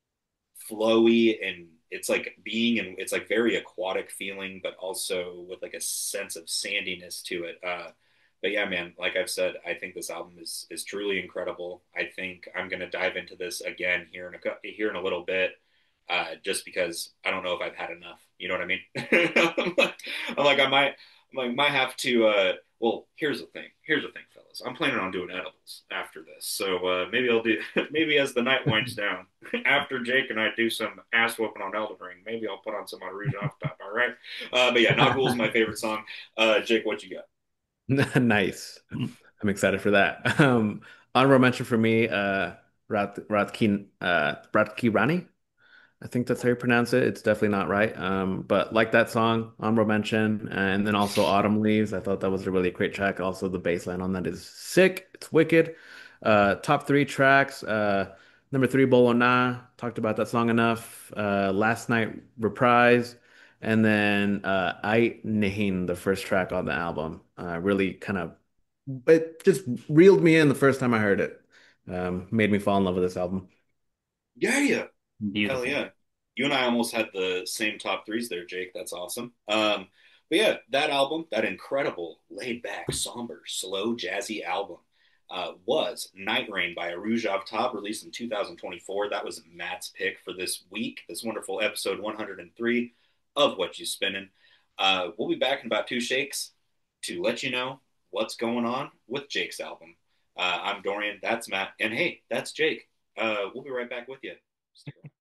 Speaker 1: flowy and it's like being and it's like very aquatic feeling, but also with like a sense of sandiness to it. Uh, but yeah, man, like I've said, I think this album is is truly incredible. I think I'm gonna dive into this again here in a here in a little bit, uh, just because I don't know if I've had enough. You know what I mean? I'm, like, I'm like I might I'm like might have to. Uh, well, here's the thing. Here's the thing, fellas. I'm planning on doing edibles after this, so uh, maybe I'll do. Maybe as the night winds down, after Jake and I do some ass whooping on Elden Ring, maybe I'll put on some on Rouge off top. All right. Uh, but yeah, Noggle is my favorite song. Uh, Jake, what you got?
Speaker 3: Nice. I'm excited for that. Um, honorable mention for me, uh, Rat Ratkin uh Ratki Rani. I think that's how you pronounce it. It's definitely not right. Um, but like that song, honorable mention, and then also Autumn Leaves. I thought that was a really great track. Also, the bass line on that is sick. It's wicked. Uh, top three tracks. Uh, number three, Bolo Na. Talked about that song enough. Uh, Last Night Reprise, and then uh, I Nahin, the first track on the album. Uh, really kind of it just reeled me in the first time I heard it. Um, made me fall in love with this album.
Speaker 1: Yeah, yeah. Hell
Speaker 2: Beautiful.
Speaker 1: yeah. You and I almost had the same top threes there, Jake. That's awesome. Um, but yeah, that album, that incredible, laid back, somber, slow, jazzy album, uh, was Night Rain by Arouge Aftab, released in two thousand twenty-four. That was Matt's pick for this week, this wonderful episode one hundred three of What You Spinning. Uh, we'll be back in about two shakes to let you know what's going on with Jake's album. Uh, I'm Dorian, that's Matt, and hey, that's Jake. Uh, we'll be right back with you. Stick around.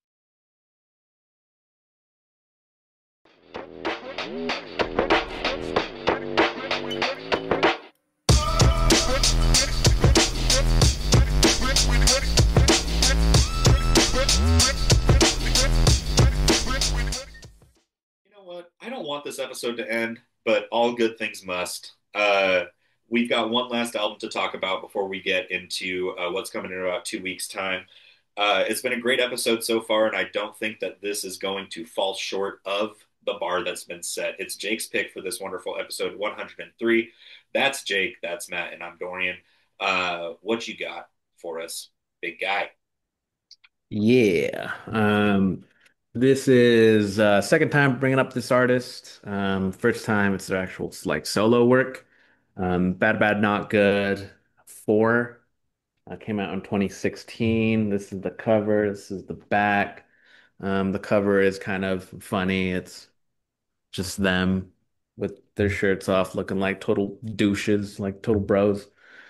Speaker 1: You know what? I don't want this episode to end, but all good things must. Uh, we've got one last album to talk about before we get into uh, what's coming in about two weeks' time. Uh, it's been a great episode so far, and I don't think that this is going to fall short of the bar that's been set. It's Jake's pick for this wonderful episode one hundred three. That's Jake, that's Matt, and I'm Dorian. Uh, what you got for us, big guy?
Speaker 3: Yeah. Um, this is uh second time bringing up this artist. Um, first time it's their actual like solo work. Um, Bad Bad Not Good four uh, came out in twenty sixteen. This is the cover. This is the back. Um, the cover is kind of funny. It's just them with their shirts off, looking like total douches, like total bros.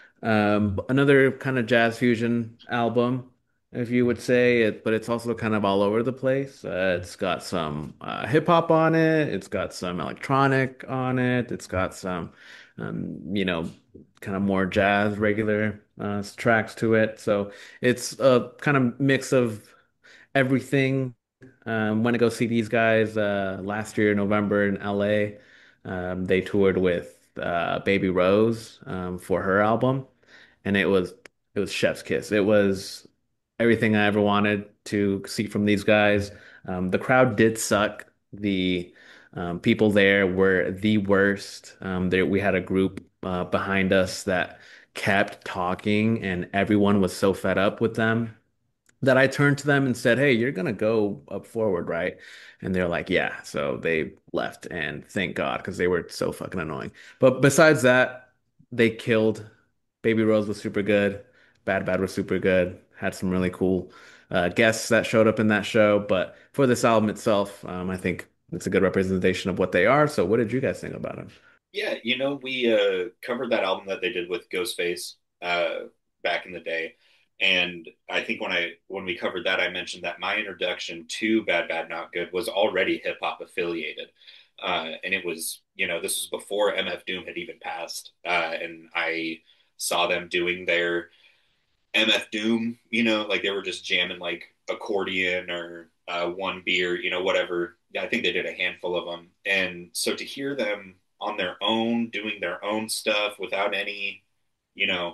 Speaker 3: Um, another kind of jazz fusion album, if you would say it, but it's also kind of all over the place. Uh, it's got some uh, hip hop on it. It's got some electronic on it. It's got some, um, you know, kind of more jazz regular uh, tracks to it. So it's a kind of mix of everything. Um, went to go see these guys uh, last year, November in L A. Um, they toured with uh, Baby Rose um, for her album, and it was it was chef's kiss. It was everything I ever wanted to see from these guys. Um, the crowd did suck. The um, people there were the worst. Um, there we had a group uh, behind us that kept talking, and everyone was so fed up with them that I turned to them and said, "Hey, you're gonna go up forward, right?" And they're like, "Yeah." So they left, and thank God, because they were so fucking annoying. But besides that, they killed. Baby Rose was super good. Bad Bad was super good. Had some really cool uh, guests that showed up in that show. But for this album itself, um, I think it's a good representation of what they are. So, what did you guys think about it?
Speaker 1: Yeah, you know, we uh, covered that album that they did with Ghostface uh, back in the day, and I think when I when we covered that, I mentioned that my introduction to Bad Bad Not Good was already hip hop affiliated, uh, and it was you know this was before M F Doom had even passed, uh, and I saw them doing their M F Doom, you know, like they were just jamming like accordion or uh, one beer, you know, whatever. Yeah, I think they did a handful of them. And so to hear them on their own, doing their own stuff without any, you know,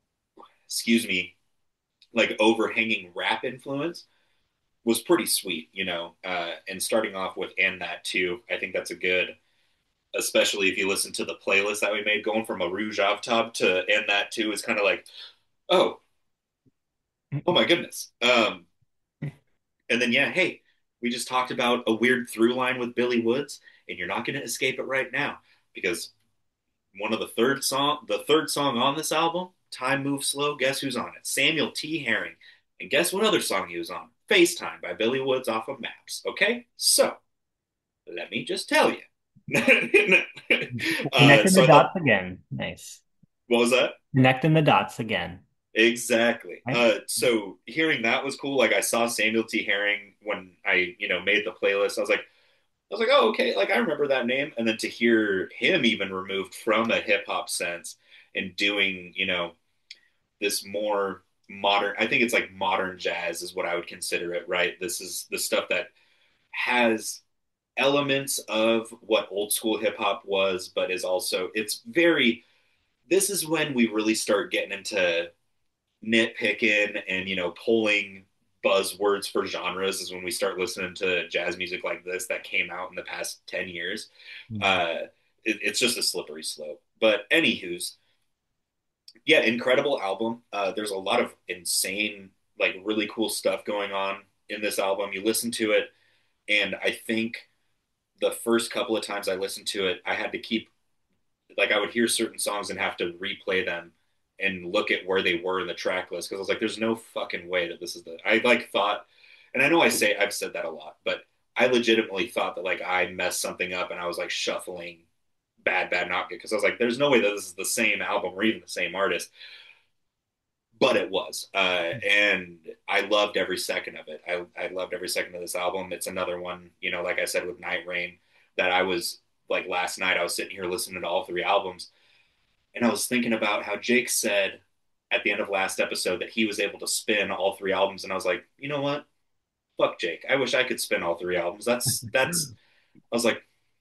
Speaker 1: excuse me, like overhanging rap influence was pretty sweet, you know. Uh, and starting off with And That Too, I think that's a good, especially if you listen to the playlist that we made, going from a Rouge Avtab to And That Too is kind of like, oh, oh my goodness. Um, And then, yeah, hey, we just talked about a weird through line with Billy Woods, and you're not going to escape it right now because one of the third song, the third song on this album, "Time Moves Slow." Guess who's on it? Samuel T. Herring. And guess what other song he was on? "FaceTime" by Billy Woods off of Maps. Okay, so let me just tell you. uh,
Speaker 2: Connecting
Speaker 1: so
Speaker 2: the
Speaker 1: I thought,
Speaker 2: dots again. Nice.
Speaker 1: what was that?
Speaker 2: Connecting the dots again.
Speaker 1: Exactly.
Speaker 2: Right?
Speaker 1: Uh, so hearing that was cool. Like I saw Samuel T. Herring when I, you know, made the playlist. I was like, I was like, oh, okay, like I remember that name. And then to hear him even removed from a hip hop sense and doing, you know, this more. modern. I think it's like modern jazz is what I would consider it, right? This is the stuff that has elements of what old school hip hop was, but is also it's very. This is when we really start getting into nitpicking and you know pulling buzzwords for genres. Is when we start listening to jazz music like this that came out in the past ten years.
Speaker 2: Mhm.
Speaker 1: Uh, it, it's just a slippery slope. But anywho's, yeah, incredible album. Uh, there's a lot of insane, like really cool stuff going on in this album. You listen to it, and I think the first couple of times I listened to it, I had to keep like I would hear certain songs and have to replay them and look at where they were in the track list because I was like, there's no fucking way that this is the. I like thought, and I know I say I've said that a lot, but I legitimately thought that like I messed something up and I was like shuffling bad, bad, not good because I was like, there's no way that this is the same album or even the same artist, but it was, uh, and I loved every second of it. I I loved every second of this album. It's another one, you know, like I said with Night Rain, that I was like last night I was sitting here listening to all three albums and I was thinking about how Jake said at the end of last episode that he was able to spin all three albums, and I was like, you know what? Fuck Jake. I wish I could spin all three albums. That's that's. I was like,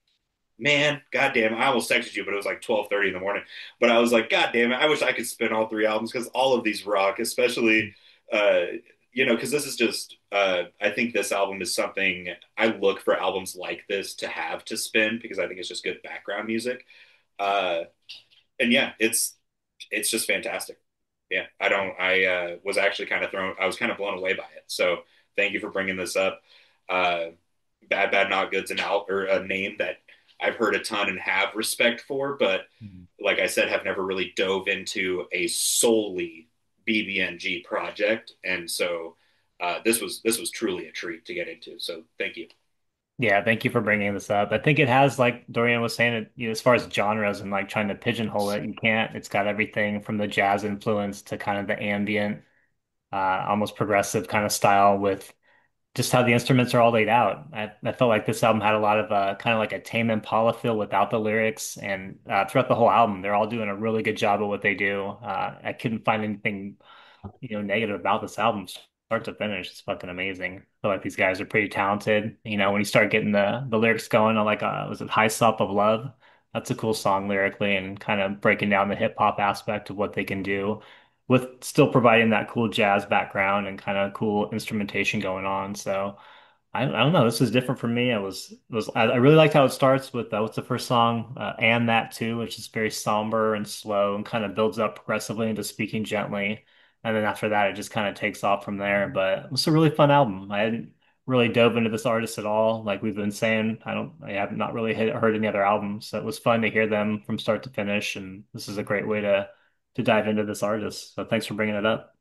Speaker 1: man, goddamn. I almost texted you, but it was like twelve thirty in the morning. But I was like, god damn it. I wish I could spin all three albums because all of these rock, especially. Uh, you know, because this is just, uh, I think this album is something I look for albums like this to have to spin because I think it's just good background music. Uh, and yeah, it's it's just fantastic. Yeah, I don't. I uh, was actually kind of thrown. I was kind of blown away by it. So thank you for bringing this up. Uh, Bad Bad Not Good's an out or a name that I've heard a ton and have respect for, but
Speaker 2: Mhm.
Speaker 1: like I said, have never really dove into a solely B B N G project, and so uh, this was this was truly a treat to get into. So thank you.
Speaker 2: Yeah, thank you for bringing this up. I think it has, like Dorian was saying, it, you know, as far as genres and like trying to pigeonhole it, you can't. It's got everything from the jazz influence to kind of the ambient, uh, almost progressive kind of style with just how the instruments are all laid out. I, I felt like this album had a lot of uh, kind of like a Tame Impala feel without the lyrics, and uh, throughout the whole album, they're all doing a really good job of what they do. Uh, I couldn't find anything you know, negative about this album, start to finish. It's fucking amazing. I feel like these guys are pretty talented. You know, when you start getting the the lyrics going, I like uh was it High Stop of Love? That's a cool song lyrically and kind of breaking down the hip hop aspect of what they can do with still providing that cool jazz background and kind of cool instrumentation going on. So I, I don't know. This is different for me. I was was I, I really liked how it starts with uh, what's the first song? Uh, and That Too, which is very somber and slow and kind of builds up progressively into Speaking Gently. And then after that, it just kind of takes off from there. But it's a really fun album. I hadn't really dove into this artist at all. Like we've been saying, I don't, I have not really hit, heard any other albums. So it was fun to hear them from start to finish. And this is a great way to to dive into this artist. So thanks for bringing it up.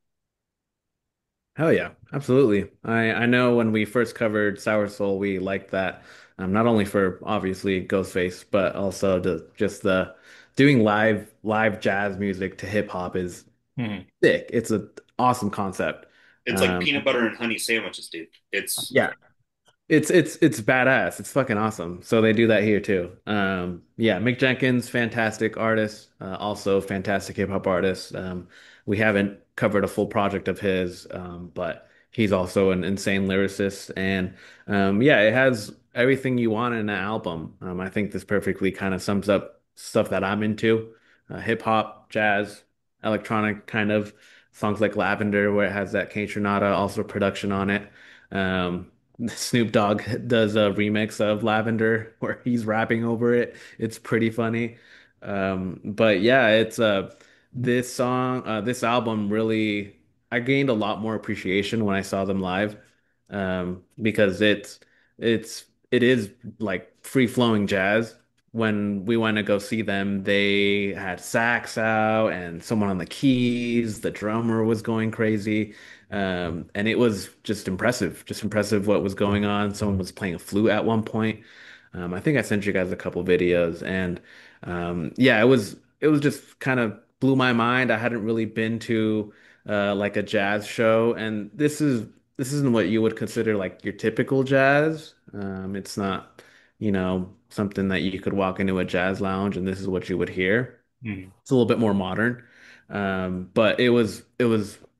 Speaker 3: Hell yeah, absolutely. I I know when we first covered Sour Soul, we liked that. Um, not only for obviously Ghostface, but also the just the doing live live jazz music to hip hop is
Speaker 2: Mhm.
Speaker 3: sick. It's an awesome concept.
Speaker 1: It's like
Speaker 3: Um,
Speaker 1: peanut butter and honey sandwiches, dude. It's
Speaker 3: yeah, It's it's it's badass. It's fucking awesome. So they do that here too. Um, yeah, Mick Jenkins, fantastic artist, uh, also fantastic hip hop artist. Um, we haven't covered a full project of his, um, but he's also an insane lyricist. And um, yeah, it has everything you want in an album. Um, I think this perfectly kind of sums up stuff that I'm into, uh, hip hop, jazz, electronic kind of songs like Lavender, where it has that Kaytranada also production on it. Um, Snoop Dogg does a remix of Lavender where he's rapping over it. It's pretty funny. Um, but yeah, it's uh this song, uh this album really I gained a lot more appreciation when I saw them live. Um, because it's it's it is like free-flowing jazz. When we went to go see them, they had sax out and someone on the keys, the drummer was going crazy. Um, and it was just impressive, just impressive what was going on. Someone was playing a flute at one point. Um, I think I sent you guys a couple videos, and um, yeah, it was it was just kind of blew my mind. I hadn't really been to uh, like a jazz show, and this is this isn't what you would consider like your typical jazz. Um, it's not, you know, something that you could walk into a jazz lounge and this is what you would hear.
Speaker 2: Mhm.
Speaker 3: It's a little bit more modern. Um, but it was it was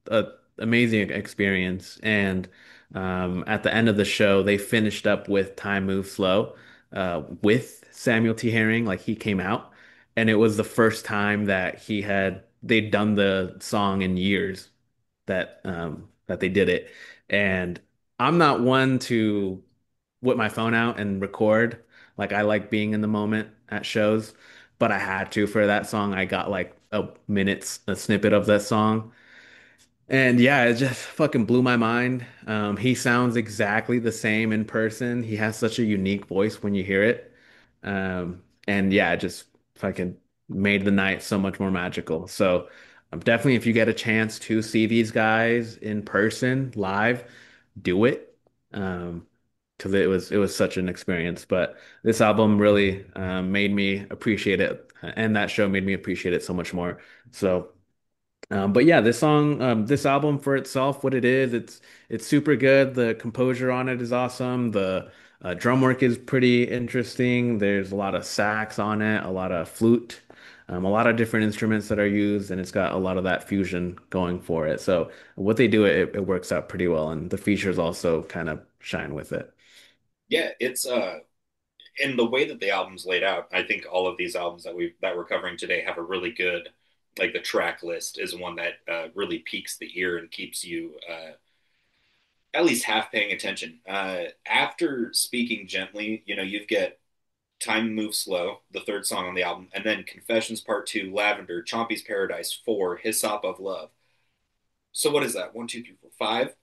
Speaker 3: a amazing experience. And um, at the end of the show, they finished up with Time Moves Slow uh, with Samuel T. Herring. Like he came out, and it was the first time that he had they'd done the song in years that um, that they did it. And I'm not one to whip my phone out and record. Like I like being in the moment at shows, but I had to for that song. I got like a minute's a snippet of that song. And yeah, it just fucking blew my mind. Um, he sounds exactly the same in person. He has such a unique voice when you hear it. Um, and yeah, it just fucking made the night so much more magical. So um, definitely, if you get a chance to see these guys in person live, do it. Um, because it was it was such an experience. But this album really um, made me appreciate it, and that show made me appreciate it so much more. So. Um, but yeah, this song, um, this album for itself, what it is, it's it's super good. The composure on it is awesome. The uh, drum work is pretty interesting. There's a lot of sax on it, a lot of flute, um, a lot of different instruments that are used, and it's got a lot of that fusion going for it. So what they do, it, it works out pretty well, and the features also kind of shine with it.
Speaker 1: Yeah, it's uh in the way that the album's laid out, I think all of these albums that we that we're covering today have a really good, like the track list is one that uh, really piques the ear and keeps you uh, at least half paying attention. Uh, after Speaking Gently, you know, you've got Time Moves Slow, the third song on the album, and then Confessions Part Two, Lavender, Chompy's Paradise, Four, Hyssop of Love. So what is that? One, two, three, four, five,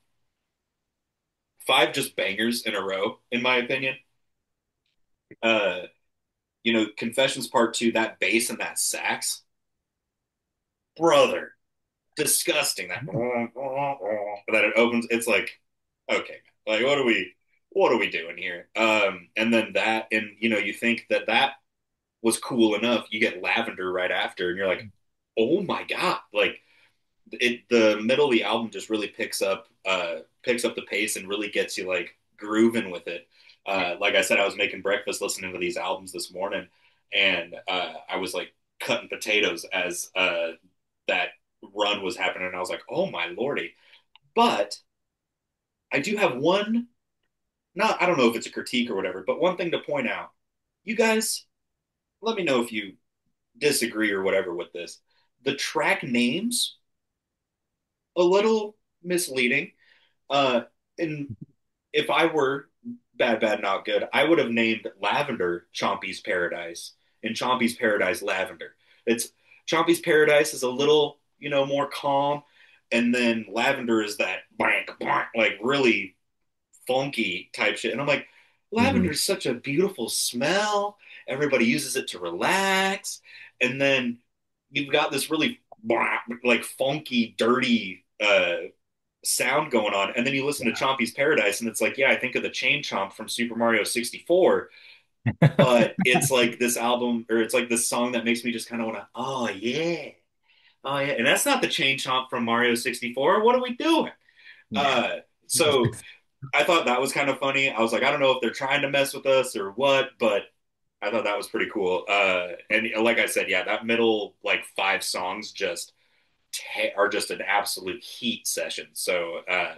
Speaker 1: five just bangers in a row, in my opinion. Uh, you know, Confessions Part Two, that bass and that sax, brother, disgusting. That that it opens, it's like, okay, like what are we, what are we doing here? Um, and then that, and you know, you think that that was cool enough. You get Lavender right after, and you're like, oh my god, like it. The middle of the album just really picks up, uh, picks up the pace and really gets you like grooving with it. Uh, like I said, I was making breakfast listening to these albums this morning, and uh, I was like cutting potatoes as uh, that run was happening, and I was like, oh my lordy. But I do have one, not I don't know if it's a critique or whatever, but one thing to point out. You guys, let me know if you disagree or whatever with this. The track names a little misleading. Uh, and if I were bad, bad, not good, I would have named Lavender Chompy's Paradise and Chompy's Paradise Lavender. It's Chompy's Paradise is a little, you know, more calm, and then Lavender is that blank, blank, like really funky type shit. And I'm like, lavender
Speaker 3: Hmm.
Speaker 1: is such a beautiful smell. Everybody uses it to relax. And then you've got this really like funky, dirty uh, sound going on. And then you listen to Chompy's Paradise, and it's like, yeah, I think of the Chain Chomp from Super Mario sixty-four. But it's like this album, or it's like this song that makes me just kind of want to, oh, yeah. Oh, yeah. And that's not the Chain Chomp from Mario sixty-four. What are we doing?
Speaker 2: Yeah.
Speaker 1: Uh, so I thought that was kind of funny. I was like, I don't know if they're trying to mess with us or what, but I thought that was pretty cool. Uh, and like I said, yeah, that middle like five songs just te- are just an absolute heat session. So uh,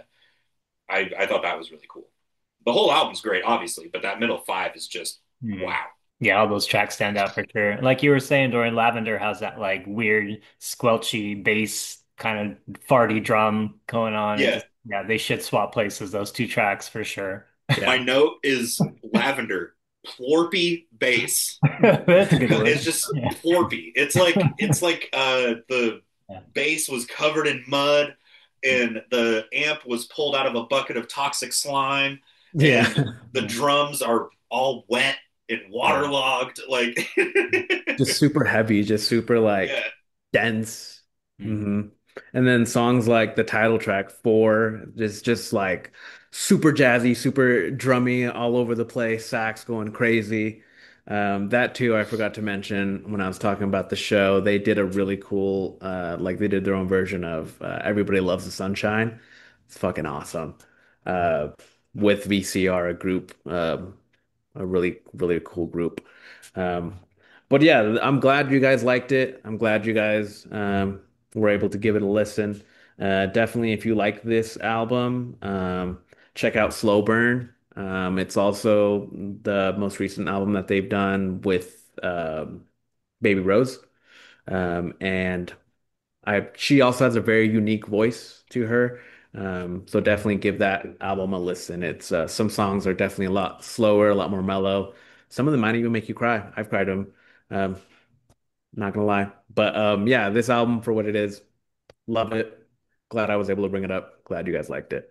Speaker 1: I I thought that was really cool. The whole album's great, obviously, but that middle five is just
Speaker 2: Hmm.
Speaker 1: wow.
Speaker 2: Yeah, all those tracks stand out for sure. Like you were saying, Dorian Lavender has that like weird squelchy bass kind of farty drum going on. It
Speaker 1: Yeah,
Speaker 2: just yeah, they should swap places, those two tracks for sure.
Speaker 1: my
Speaker 3: Yeah.
Speaker 1: note is lavender plorpy bass.
Speaker 2: That's a good
Speaker 1: It's
Speaker 2: word.
Speaker 1: just
Speaker 2: Yeah.
Speaker 1: plorpy. It's like it's like uh, the
Speaker 2: Yeah.
Speaker 1: bass was covered in mud, and the amp was pulled out of a bucket of toxic slime,
Speaker 3: Yeah.
Speaker 1: and the
Speaker 2: Yeah.
Speaker 1: drums are all wet and
Speaker 2: Yeah.
Speaker 1: waterlogged. Like,
Speaker 3: Just super heavy, just super
Speaker 1: yeah,
Speaker 3: like dense.
Speaker 2: Mm.
Speaker 3: Hmm. And then songs like the title track four, just just like super jazzy, super drummy, all over the place, sax going crazy. Um, that too, I forgot to mention when I was talking about the show. They did a really cool, uh, like they did their own version of uh, "Everybody Loves the Sunshine." It's fucking awesome. Uh, with V C R, a group, um, a really really cool group. Um, but yeah, I'm glad you guys liked it. I'm glad you guys um, were able to give it a listen. Uh, definitely, if you like this album, um, check out Slow Burn. Um, it's also the most recent album that they've done with um, Baby Rose. Um, and I she also has a very unique voice to her. Um, so definitely give that album a listen. It's uh, some songs are definitely a lot slower, a lot more mellow. Some of them might even make you cry. I've cried to them. Um, not gonna lie. But um, yeah, this album for what it is, love it. Glad I was able to bring it up. Glad you guys liked it.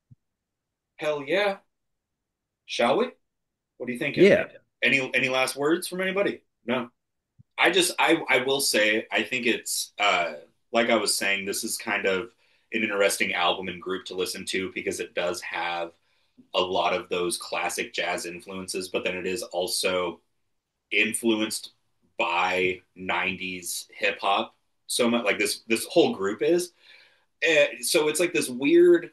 Speaker 1: Hell yeah. Shall we? What are you thinking?
Speaker 3: Yeah.
Speaker 1: Any any last words from anybody? No. I just I I will say I think it's uh like I was saying, this is kind of an interesting album and group to listen to because it does have a lot of those classic jazz influences, but then it is also influenced by nineties hip hop so much. Like this this whole group is. Uh, so it's like this weird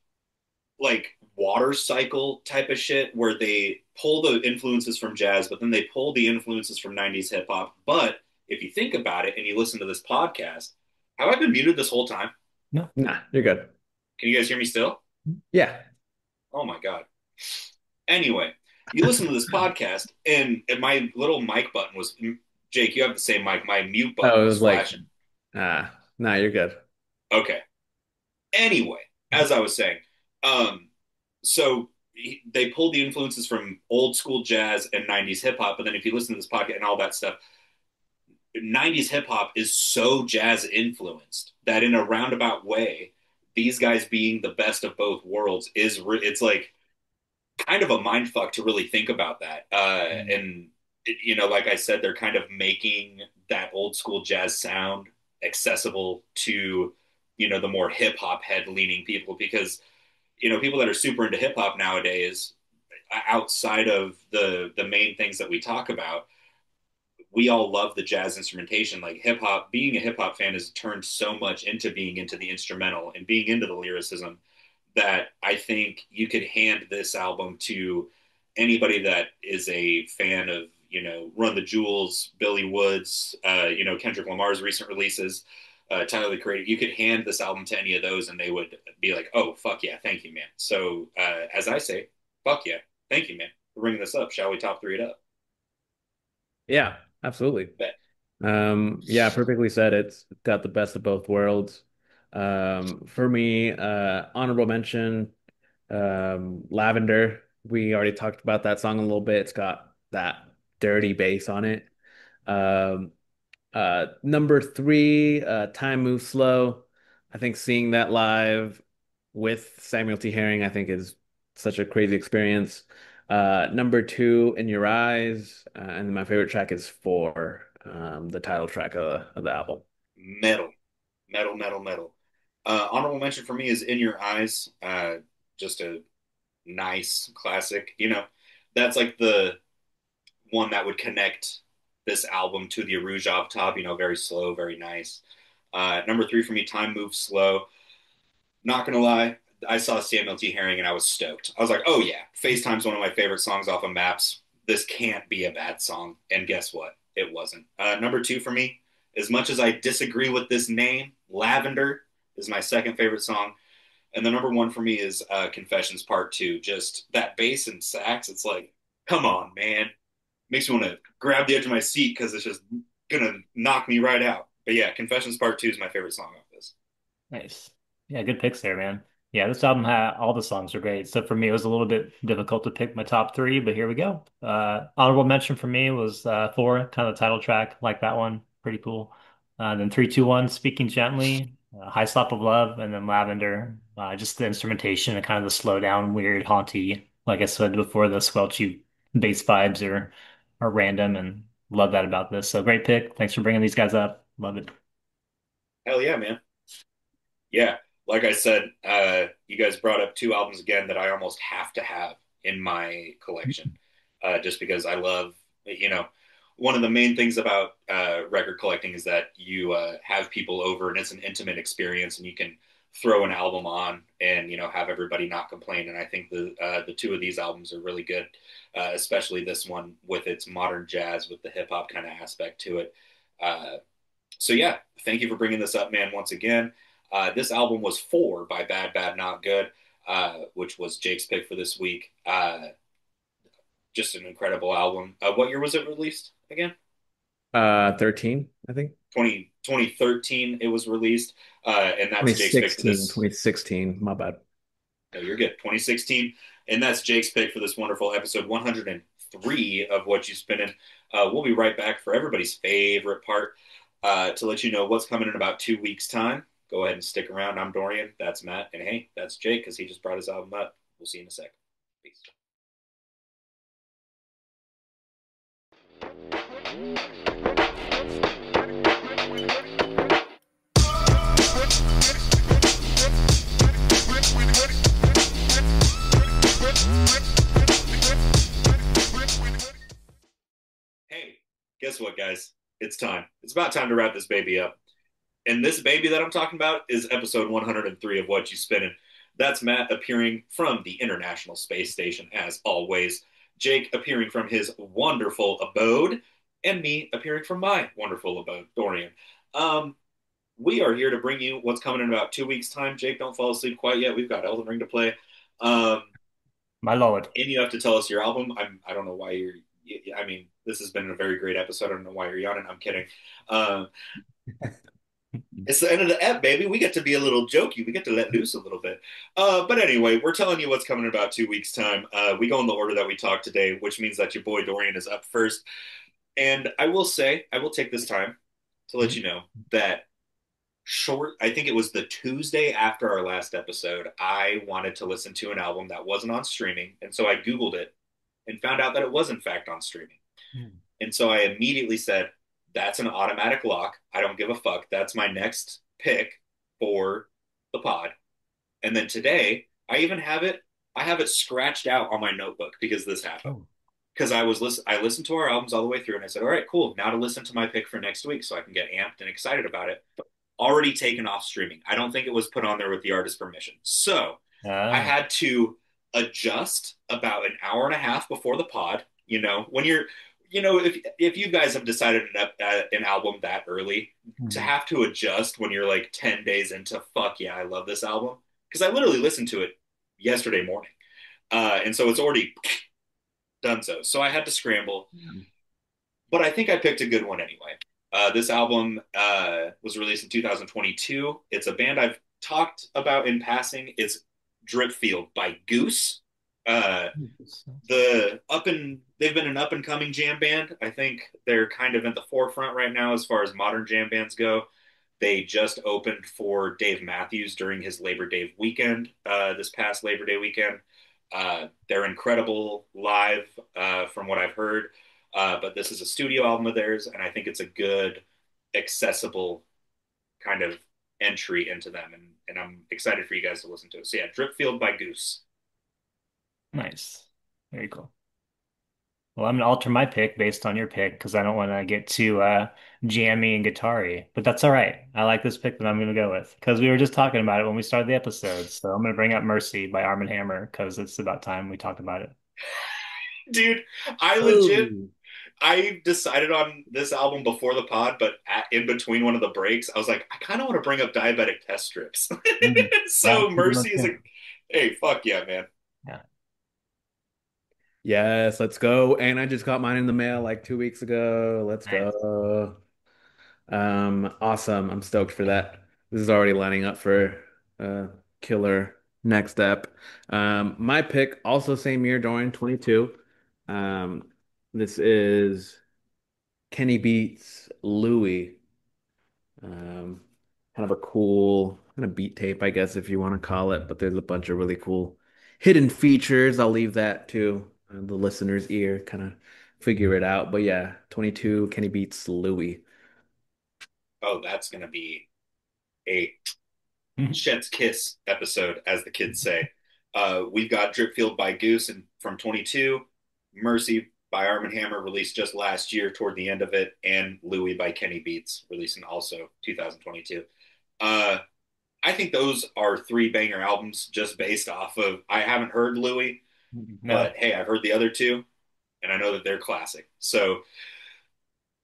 Speaker 1: like water cycle type of shit where they pull the influences from jazz, but then they pull the influences from nineties hip hop. But if you think about it and you listen to this podcast, have I been muted this whole time?
Speaker 2: No.
Speaker 3: Nah, you're good.
Speaker 1: Can you guys hear me still?
Speaker 3: Yeah.
Speaker 1: Oh my God. Anyway, you listen to this podcast and, and my little mic button was, Jake, you have the same mic. My mute button
Speaker 3: Oh, it
Speaker 1: was
Speaker 3: was like,
Speaker 1: flashing.
Speaker 3: ah, nah, you're good.
Speaker 1: Okay. Anyway, as I was saying, um, so he, they pulled the influences from old school jazz and nineties hip hop. But then if you listen to this podcast and all that stuff, nineties hip hop is so jazz influenced that in a roundabout way, these guys being the best of both worlds is re- it's like kind of a mind fuck to really think about that. Uh, and it, you know, like I said, they're kind of making that old school jazz sound accessible to you know the more hip hop head leaning people because you know people that are super into hip hop nowadays outside of the the main things that we talk about we all love the jazz instrumentation. Like hip hop, being a hip hop fan has turned so much into being into the instrumental and being into the lyricism that I think you could hand this album to anybody that is a fan of, you know, Run the Jewels, Billy Woods, uh, you know, Kendrick Lamar's recent releases, uh, Tyler the Creator. You could hand this album to any of those and they would be like, oh, fuck yeah, thank you, man. So uh, as I say, fuck yeah, thank you, man, for bringing this up. Shall we top three it up?
Speaker 3: Yeah, absolutely.
Speaker 1: Bet.
Speaker 3: Um, yeah, perfectly said. It's got the best of both worlds. Um, for me, uh, honorable mention, um, Lavender. We already talked about that song a little bit. It's got that dirty bass on it. Um, uh, number three, uh, Time Moves Slow. I think seeing that live with Samuel T. Herring, I think is such a crazy experience. Uh, number two, In Your Eyes, uh, and my favorite track is Four, um, the title track of, of the album.
Speaker 1: Metal, metal, metal, metal. Uh, honorable mention for me is In Your Eyes. Uh, just a nice classic. You know, that's like the one that would connect this album to the Arouge off top. You know, very slow, very nice. Uh, number three for me, Time Moves Slow. Not gonna lie, I saw Samuel T. Herring and I was stoked. I was like, oh yeah, FaceTime's one of my favorite songs off of Maps. This can't be a bad song. And guess what? It wasn't. Uh, number two for me, as much as I disagree with this name, Lavender is my second favorite song. And the number one for me is uh, Confessions Part Two. Just that bass and sax. It's like, come on, man. Makes me want to grab the edge of my seat because it's just gonna knock me right out. But yeah, Confessions Part Two is my favorite song off this.
Speaker 2: Nice. Yeah, good picks there, man. Yeah, this album had all the songs are great. So for me, it was a little bit difficult to pick my top three, but here we go. Uh, honorable mention for me was uh, four, kind of the title track, like that one, pretty cool. Uh, then three, two, one, Speaking Gently, uh, High Slop of Love, and then Lavender. Uh, just the instrumentation and kind of the slow down, weird, haunty. Like I said before, the squelchy bass vibes are are random, and love that about this. So great pick. Thanks for bringing these guys up. Love it.
Speaker 1: Hell yeah, man. Yeah, like I said, uh, you guys brought up two albums again that I almost have to have in my collection, uh, just because I love, you know, one of the main things about uh, record collecting is that you uh, have people over and it's an intimate experience, and you can throw an album on and you know have everybody not complain. And I think the uh, the two of these albums are really good, uh, especially this one with its modern jazz with the hip hop kind of aspect to it. Uh, so yeah, thank you for bringing this up, man. Once again. Uh, this album was four by Bad Bad Not Good, uh, which was Jake's pick for this week. Uh, just an incredible album. Uh, what year was it released again?
Speaker 3: Uh, thirteen, I think.
Speaker 1: twenty, twenty thirteen it was released, uh, and that's Jake's pick for
Speaker 3: twenty sixteen,
Speaker 1: this.
Speaker 3: twenty sixteen. My bad.
Speaker 1: No, you're good. twenty sixteen, and that's Jake's pick for this wonderful episode one hundred three of What You Spinning. Uh, we'll be right back for everybody's favorite part uh, to let you know what's coming in about two weeks' time. Go ahead and stick around. I'm Dorian. That's Matt, and hey, that's Jake because he just brought his album up. We'll see you in a sec. Peace. Hey, guess what, guys? It's time. It's about time to wrap this baby up. And this baby that I'm talking about is episode one hundred three of What You Spinning. That's Matt appearing from the International Space Station, as always. Jake appearing from his wonderful abode, and me appearing from my wonderful abode, Dorian. Um, we are here to bring you what's coming in about two weeks' time. Jake, don't fall asleep quite yet. We've got Elden Ring to play. Um,
Speaker 2: My lord.
Speaker 1: and you have to tell us your album. I'm, I don't know why you're. I mean, this has been a very great episode. I don't know why you're yawning. I'm kidding. Um, It's the end of the ep, baby. We get to be a little jokey. We get to let loose a little bit. Uh, but anyway, we're telling you what's coming in about two weeks' time. Uh, we go in the order that we talked today, which means that your boy Dorian is up first. And I will say, I will take this time to let you know that short, I think it was the Tuesday after our last episode, I wanted to listen to an album that wasn't on streaming. And so I Googled it and found out that it was, in fact, on streaming. And so I immediately said, that's an automatic lock. I don't give a fuck. That's my next pick for the pod. And then today, I even have it. I have it scratched out on my notebook because this happened.
Speaker 2: Oh.
Speaker 1: Because I was listen, I listened to our albums all the way through, and I said, "All right, cool. Now to listen to my pick for next week, so I can get amped and excited about it." Already taken off streaming. I don't think it was put on there with the artist's permission. So I
Speaker 2: Ah.
Speaker 1: had to adjust about an hour and a half before the pod. You know, when you're, you know, if if you guys have decided an, uh, an album that early, to
Speaker 2: Mhm.
Speaker 1: have to adjust when you're like ten days into, fuck yeah, I love this album. Because I literally listened to it yesterday morning. Uh, and so it's already done so. So I had to scramble, but I think I picked a good one anyway. Uh, this album uh, was released in two thousand twenty-two. It's a band I've talked about in passing. It's Dripfield by Goose. Uh, the up and they've been an up and coming jam band. I think they're kind of at the forefront right now as far as modern jam bands go. They just opened for Dave Matthews during his Labor Day weekend, uh, this past Labor Day weekend. Uh, they're incredible live, uh, from what I've heard. Uh, but this is a studio album of theirs, and I think it's a good, accessible kind of entry into them. And, and I'm excited for you guys to listen to it. So yeah, Dripfield by Goose.
Speaker 2: Nice. Very cool. Well, I'm gonna alter my pick based on your pick because I don't want to get too uh jammy and guitar-y. But that's all right. I like this pick that I'm gonna go with because we were just talking about it when we started the episode. So I'm gonna bring up Mercy by Arm and Hammer because it's about time we talked about it.
Speaker 1: Dude, I legit
Speaker 3: Oh.
Speaker 1: I decided on this album before the pod, but at, in between one of the breaks, I was like, I kind of want to bring up diabetic test strips.
Speaker 2: Mm. Yeah,
Speaker 1: So
Speaker 2: pretty much
Speaker 1: Mercy is a,
Speaker 2: it.
Speaker 1: hey, fuck yeah, man.
Speaker 2: Yeah.
Speaker 3: Yes, let's go. And I just got mine in the mail like two weeks ago. Let's
Speaker 2: Nice.
Speaker 3: go. Um, awesome. I'm stoked for that. This is already lining up for uh killer next step. Um, my pick, also same year, Dorian, twenty-two. Um, this is Kenny Beats Louie. Um, kind of a cool kind of beat tape, I guess, if you want to call it. But there's a bunch of really cool hidden features. I'll leave that to uh, the listener's ear, kind of figure it out. But yeah, twenty-two, Kenny Beats Louie.
Speaker 1: Oh, that's gonna be a
Speaker 2: Mhm.
Speaker 1: Chet's Kiss episode, as the kids say. Uh, we've got Dripfield by Goose and from twenty-two, Mercy by Arm and Hammer released just last year toward the end of it, and Louie by Kenny Beats releasing also two thousand twenty-two. Uh, I think those are three banger albums just based off of. I haven't heard Louis,
Speaker 2: No.
Speaker 1: but hey, I've heard the other two, and I know that they're classic. So yeah,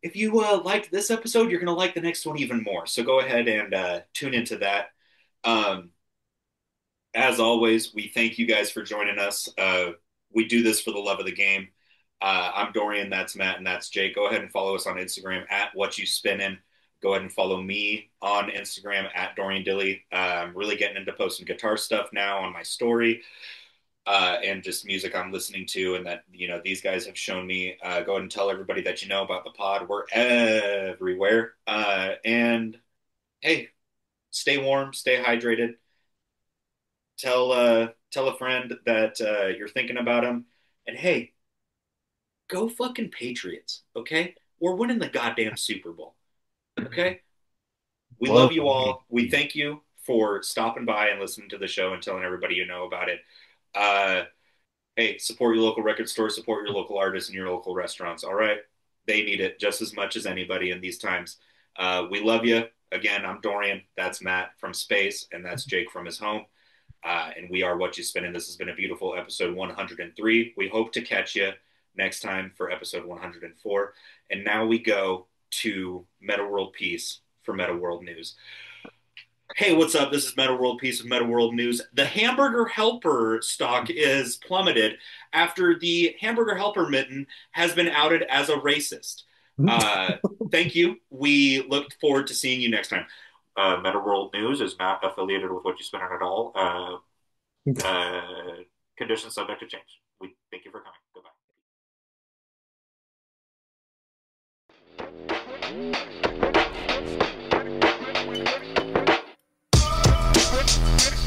Speaker 1: if you uh, liked this episode, you're gonna like the next one even more. So go ahead and uh, tune into that. Um, as always, we thank you guys for joining us. Uh, we do this for the love of the game. Uh, I'm Dorian, that's Matt, and that's Jake. Go ahead and follow us on Instagram at What You Spinning. Go ahead and follow me on Instagram at Dorian Dilly. Uh, I'm really getting into posting guitar stuff now on my story, uh, and just music I'm listening to, and that you know these guys have shown me. Uh, go ahead and tell everybody that you know about the pod. We're everywhere, uh, and hey, stay warm, stay hydrated. Tell uh, tell a friend that uh, you're thinking about them, and hey, go fucking Patriots, okay? We're winning the goddamn Super Bowl, okay? We
Speaker 2: Whoa.
Speaker 1: love you all. We thank you for stopping by and listening to the show and telling everybody you know about it. Uh, hey, support your local record store, support your local artists and your local restaurants, all right? They need it just as much as anybody in these times. Uh, we love you. Again, I'm Dorian. That's Matt from space, and that's Jake from his home. Uh, and we are What You Spin. And this has been a beautiful episode one hundred three. We hope to catch you next time for episode one hundred four. And now we go to Meta World Peace for Meta World News. Hey, what's up? This is Meta World Peace of Meta World News. The Hamburger Helper stock is plummeted after the Hamburger Helper mitten has been outed as a racist. Uh, thank you. We look forward to seeing you next time. Uh, Meta World News is not affiliated with What You Spin at all. Uh, uh, conditions subject to change. We thank you for coming. Goodbye.